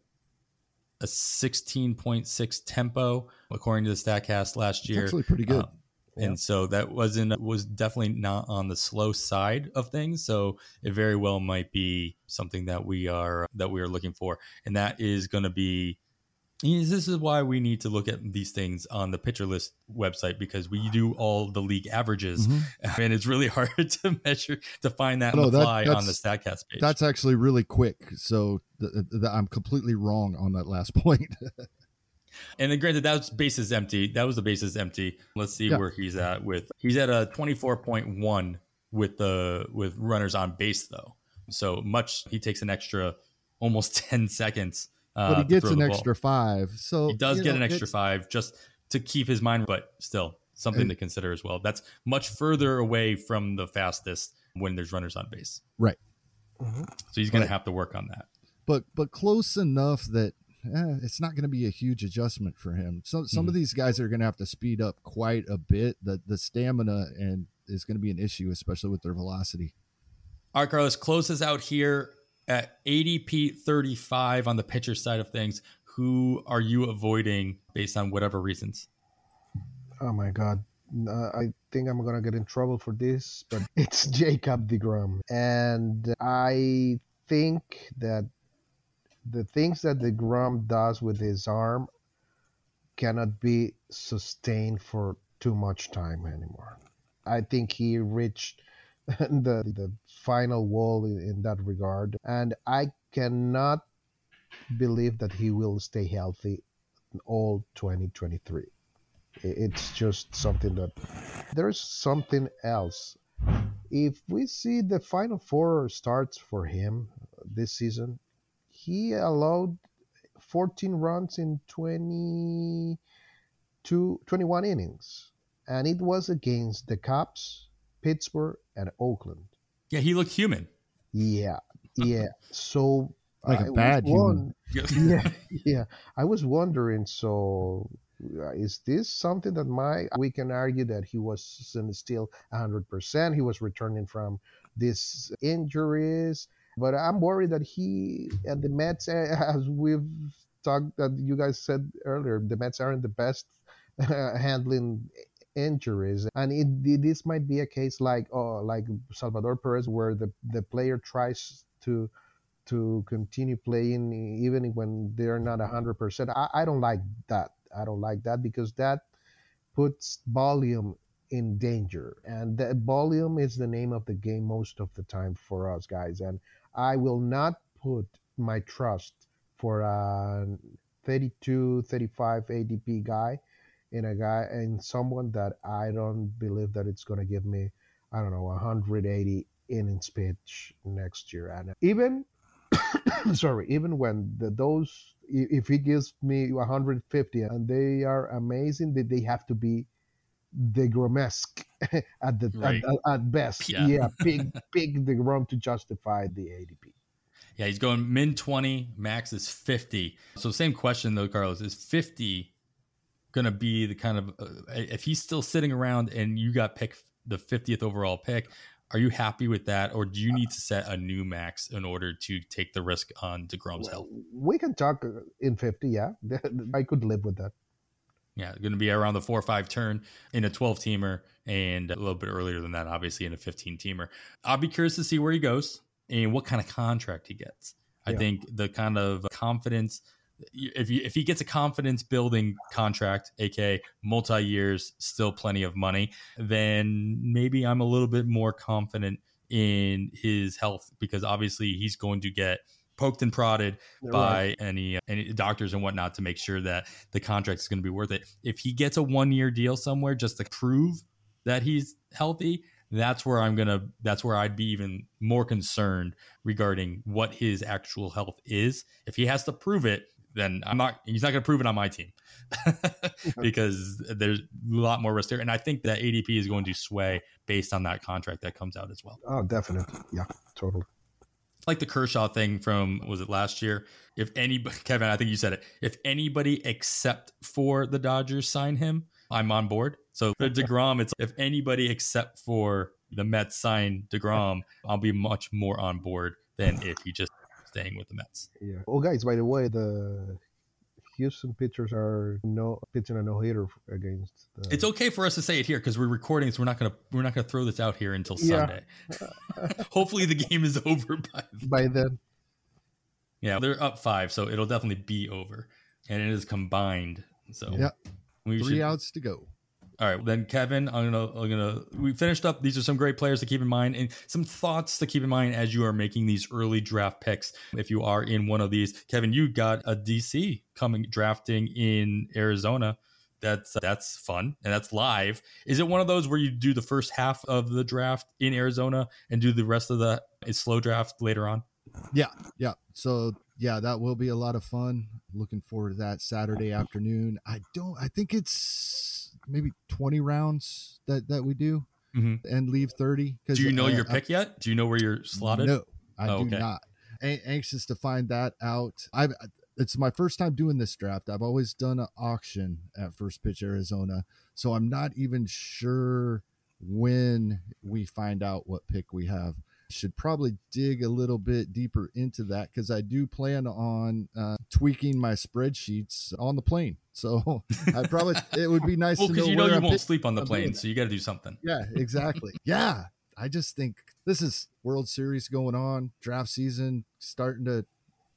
a sixteen point six tempo according to the StatCast last year. That's actually pretty good. Um, yeah. And so that wasn't was definitely not on the slow side of things. So it very well might be something that we are that we are looking for, and that is going to be. This is why we need to look at these things on the Pitcher List website, because we do all the league averages, mm-hmm. and it's really hard to measure to find that no, on the that, fly on the StatCast page. That's actually really quick. So th- th- I'm completely wrong on that last point. And then granted, that was bases empty. That was the bases empty. Let's see yeah. where he's at with. He's at a twenty-four point one with the with runners on base though. So much he takes an extra almost ten seconds. Uh, but he gets an extra five. So he does get know, an extra five just to keep his mind, but still something and, to consider as well. That's much further away from the fastest when there's runners on base. Right. Mm-hmm. So he's going to have to work on that. But but close enough that eh, it's not going to be a huge adjustment for him. So some Mhm. of these guys are going to have to speed up quite a bit. The the stamina and is going to be an issue, especially with their velocity. All right, Carlos, close us out here at A D P thirty-five on the pitcher side of things. Who are you avoiding based on whatever reasons? Oh my God. Uh, I think I'm going to get in trouble for this, but it's Jacob deGrom. And I think that the things that deGrom does with his arm cannot be sustained for too much time anymore. I think he reached the, the final wall in, in that regard. And I cannot believe that he will stay healthy all twenty twenty-three. It's just something that there's something else. If we see the final four starts for him this season, he allowed fourteen runs in twenty-two, twenty-one innings, and it was against the Cubs, Pittsburgh, and Oakland. Yeah, he looked human. Yeah, yeah. So Like I a bad was human. yeah, yeah. I was wondering. So, uh, is this something that my we can argue that he was still one hundred percent? He was returning from these injuries, but I'm worried that he and the Mets, uh, as we've talked, that you guys said earlier, the Mets aren't the best uh, handling injuries, and it, it- this might be a case like oh, like Salvador Perez, where the the player tries to to continue playing even when they're not one hundred percent. I, I don't like that. I don't like that because that puts volume in danger. And the volume is the name of the game most of the time for us guys. And I will not put my trust for a thirty-two, thirty-five A D P guy in a guy in someone that I don't believe that it's going to give me, I don't know, one hundred eighty innings pitch next year. And even sorry, even when the, those, i- if he gives me one hundred fifty and they are amazing, they, they have to be DeGrom-esque at the Right. at, at, at best. Yeah. Yeah, big big DeGrom to justify the A D P. Yeah, he's going min twenty, max is fifty. So same question though, Carlos, is fifty going to be the kind of, uh, if he's still sitting around and you got pick the fiftieth overall pick, are you happy with that? Or do you need to set a new max in order to take the risk on DeGrom's health? We can talk uh, in fifty, yeah. I could live with that. Yeah, going to be around the four or five turn in a twelve teamer and a little bit earlier than that, obviously in a fifteen teamer. I'll be curious to see where he goes and what kind of contract he gets. I Yeah. think the kind of confidence, if you, if he gets a confidence building contract, aka multi years, still plenty of money, then maybe I'm a little bit more confident in his health because obviously he's going to get poked and prodded by Right. any any doctors and whatnot to make sure that the contract is going to be worth it. If he gets a one year deal somewhere just to prove that he's healthy, that's where I'm gonna. That's where I'd be even more concerned regarding what his actual health is. If he has to prove it, then I'm not. He's not gonna prove it on my team because there's a lot more risk there. And I think that A D P is going to sway based on that contract that comes out as well. Oh, definitely. Yeah, totally. Like the Kershaw thing from, was it last year? If anybody, Kevin, I think you said it. If anybody except for the Dodgers sign him, I'm on board. So for DeGrom, it's if anybody except for the Mets sign DeGrom, I'll be much more on board than if he just staying with the Mets. Yeah. Oh, guys, by the way, the Houston pitchers are no pitching a no hitter against. The, It's okay for us to say it here because we're recording, so we're not gonna we're not gonna throw this out here until Yeah. Sunday. Hopefully, the game is over by then. by then. Yeah, they're up five, so it'll definitely be over, and it is combined. So Yeah. we Three should. outs to go. All right, then Kevin, I'm gonna, I'm gonna. We finished up. These are some great players to keep in mind, and some thoughts to keep in mind as you are making these early draft picks. If you are in one of these, Kevin, you got a D C coming drafting in Arizona. That's that's fun and that's live. Is it one of those where you do the first half of the draft in Arizona and do the rest of the slow draft later on? Yeah, yeah. So yeah, that will be a lot of fun. Looking forward to that Saturday afternoon. I don't. I think it's maybe twenty rounds that that we do. Mm-hmm. and leave thirty. Do you know uh, your pick yet? Do you know where you're slotted? No, I oh, do okay. not. A- anxious to find that out. I've it's my first time doing this draft. I've always done an auction at First Pitch Arizona, so I'm not even sure when we find out what pick we have. Should probably dig a little bit deeper into that, because I do plan on uh, tweaking my spreadsheets on the plane. So I probably it would be nice well, to know because you know where you I'm won't pick- sleep on the I'm plane, doing so you got to do something. Yeah, exactly. Yeah, I just think this is World Series going on, draft season starting to,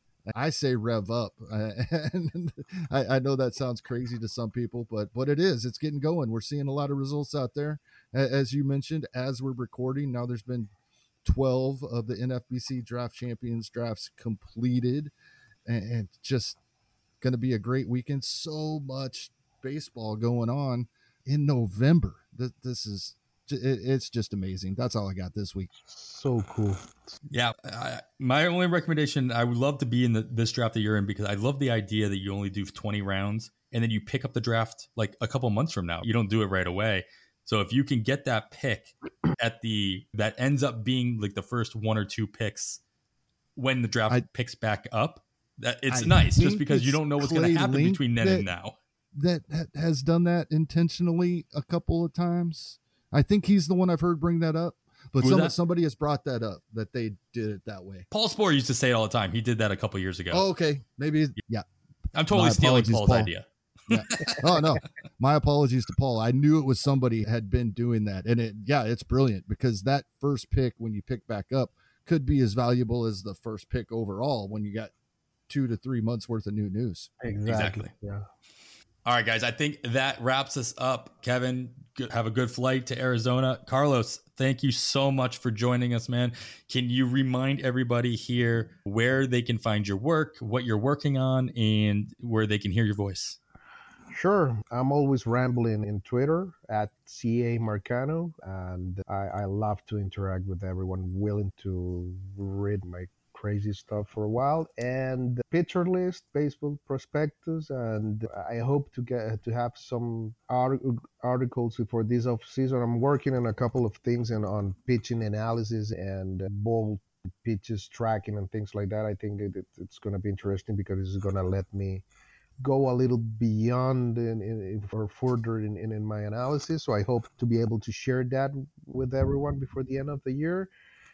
I say rev up. Uh, and I, I know that sounds crazy to some people, but but it is. It's getting going. We're seeing a lot of results out there, as you mentioned. As we're recording now, there's been twelve of the N F B C Draft Champions drafts completed, and, and just going to be a great weekend. So much baseball going on in November. This, this is it, it's just amazing. That's all I got this week. So cool. Yeah, I, my only recommendation, I would love to be in the, this draft that you're in, because I love the idea that you only do twenty rounds and then you pick up the draft like a couple months from now. You don't do it right away. So if you can get that pick at the that ends up being like the first one or two picks when the draft I, picks back up, that it's I nice just because you don't know what's going to happen Link between then that, and now. That, that has done that intentionally a couple of times. I think he's the one I've heard bring that up. But some, somebody has brought that up, that they did it that way. Paul Sporer used to say it all the time. He did that a couple years ago. Oh, okay. Maybe. Yeah. I'm totally My stealing Paul's Paul. idea. Yeah. Oh, no. My apologies to Paul. I knew it was somebody had been doing that. And it, yeah, it's brilliant, because that first pick, when you pick back up, could be as valuable as the first pick overall when you got two to three months worth of new news. Exactly. exactly. Yeah. All right, guys, I think that wraps us up. Kevin, have a good flight to Arizona. Carlos, thank you so much for joining us, man. Can you remind everybody here where they can find your work, what you're working on, and where they can hear your voice? Sure. I'm always rambling in Twitter at C A Marcano, and I, I love to interact with everyone willing to read my crazy stuff for a while. And Pitcher List, Baseball Prospectus, and I hope to get to have some art- articles for this off season. I'm working on a couple of things and on pitching analysis and ball pitches tracking and things like that. I think it, it's going to be interesting, because it's going to let me go a little beyond in, in, or further in, in, in my analysis. So I hope to be able to share that with everyone before the end of the year.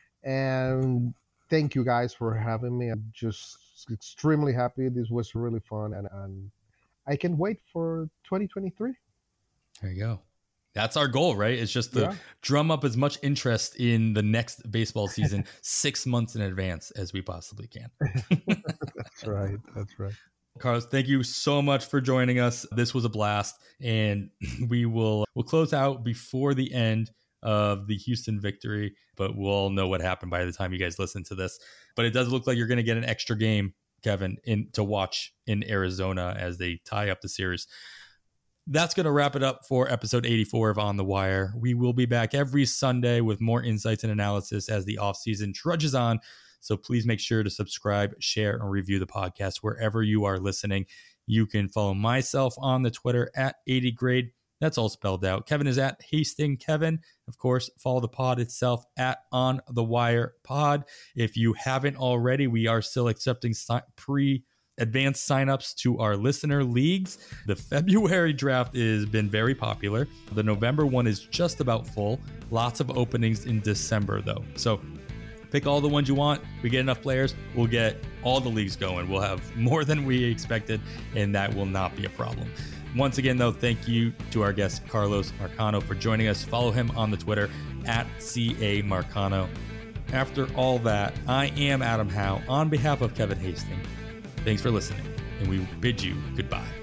And thank you guys for having me. I'm just extremely happy. This was really fun, and, and I can wait for twenty twenty-three. There you go. That's our goal, right? It's just to Yeah. drum up as much interest in the next baseball season six months in advance as we possibly can. That's right. That's right. Carlos, thank you so much for joining us. This was a blast, and we will we'll close out before the end of the Houston victory, but we'll all know what happened by the time you guys listen to this. But it does look like you're going to get an extra game, Kevin, in to watch in Arizona as they tie up the series. That's going to wrap it up for episode eighty-four of On the Wire. We will be back every Sunday with more insights and analysis as the offseason trudges on. So please make sure to subscribe, share, and review the podcast wherever you are listening. You can follow myself on the Twitter at eighty grade. That's all spelled out. Kevin is at Hasting Kevin. Of course, follow the pod itself at On the Wire Pod. If you haven't already, we are still accepting pre advanced signups to our listener leagues. The February draft has been very popular. The November one is just about full. Lots of openings in December, though. So pick all the ones you want. We get enough players, we'll get all the leagues going. We'll have more than we expected, and that will not be a problem. Once again, though, thank you to our guest, Carlos Marcano, for joining us. Follow him on the Twitter at C A Marcano. After all that, I am Adam Howe on behalf of Kevin Hastings. Thanks for listening, and we bid you goodbye.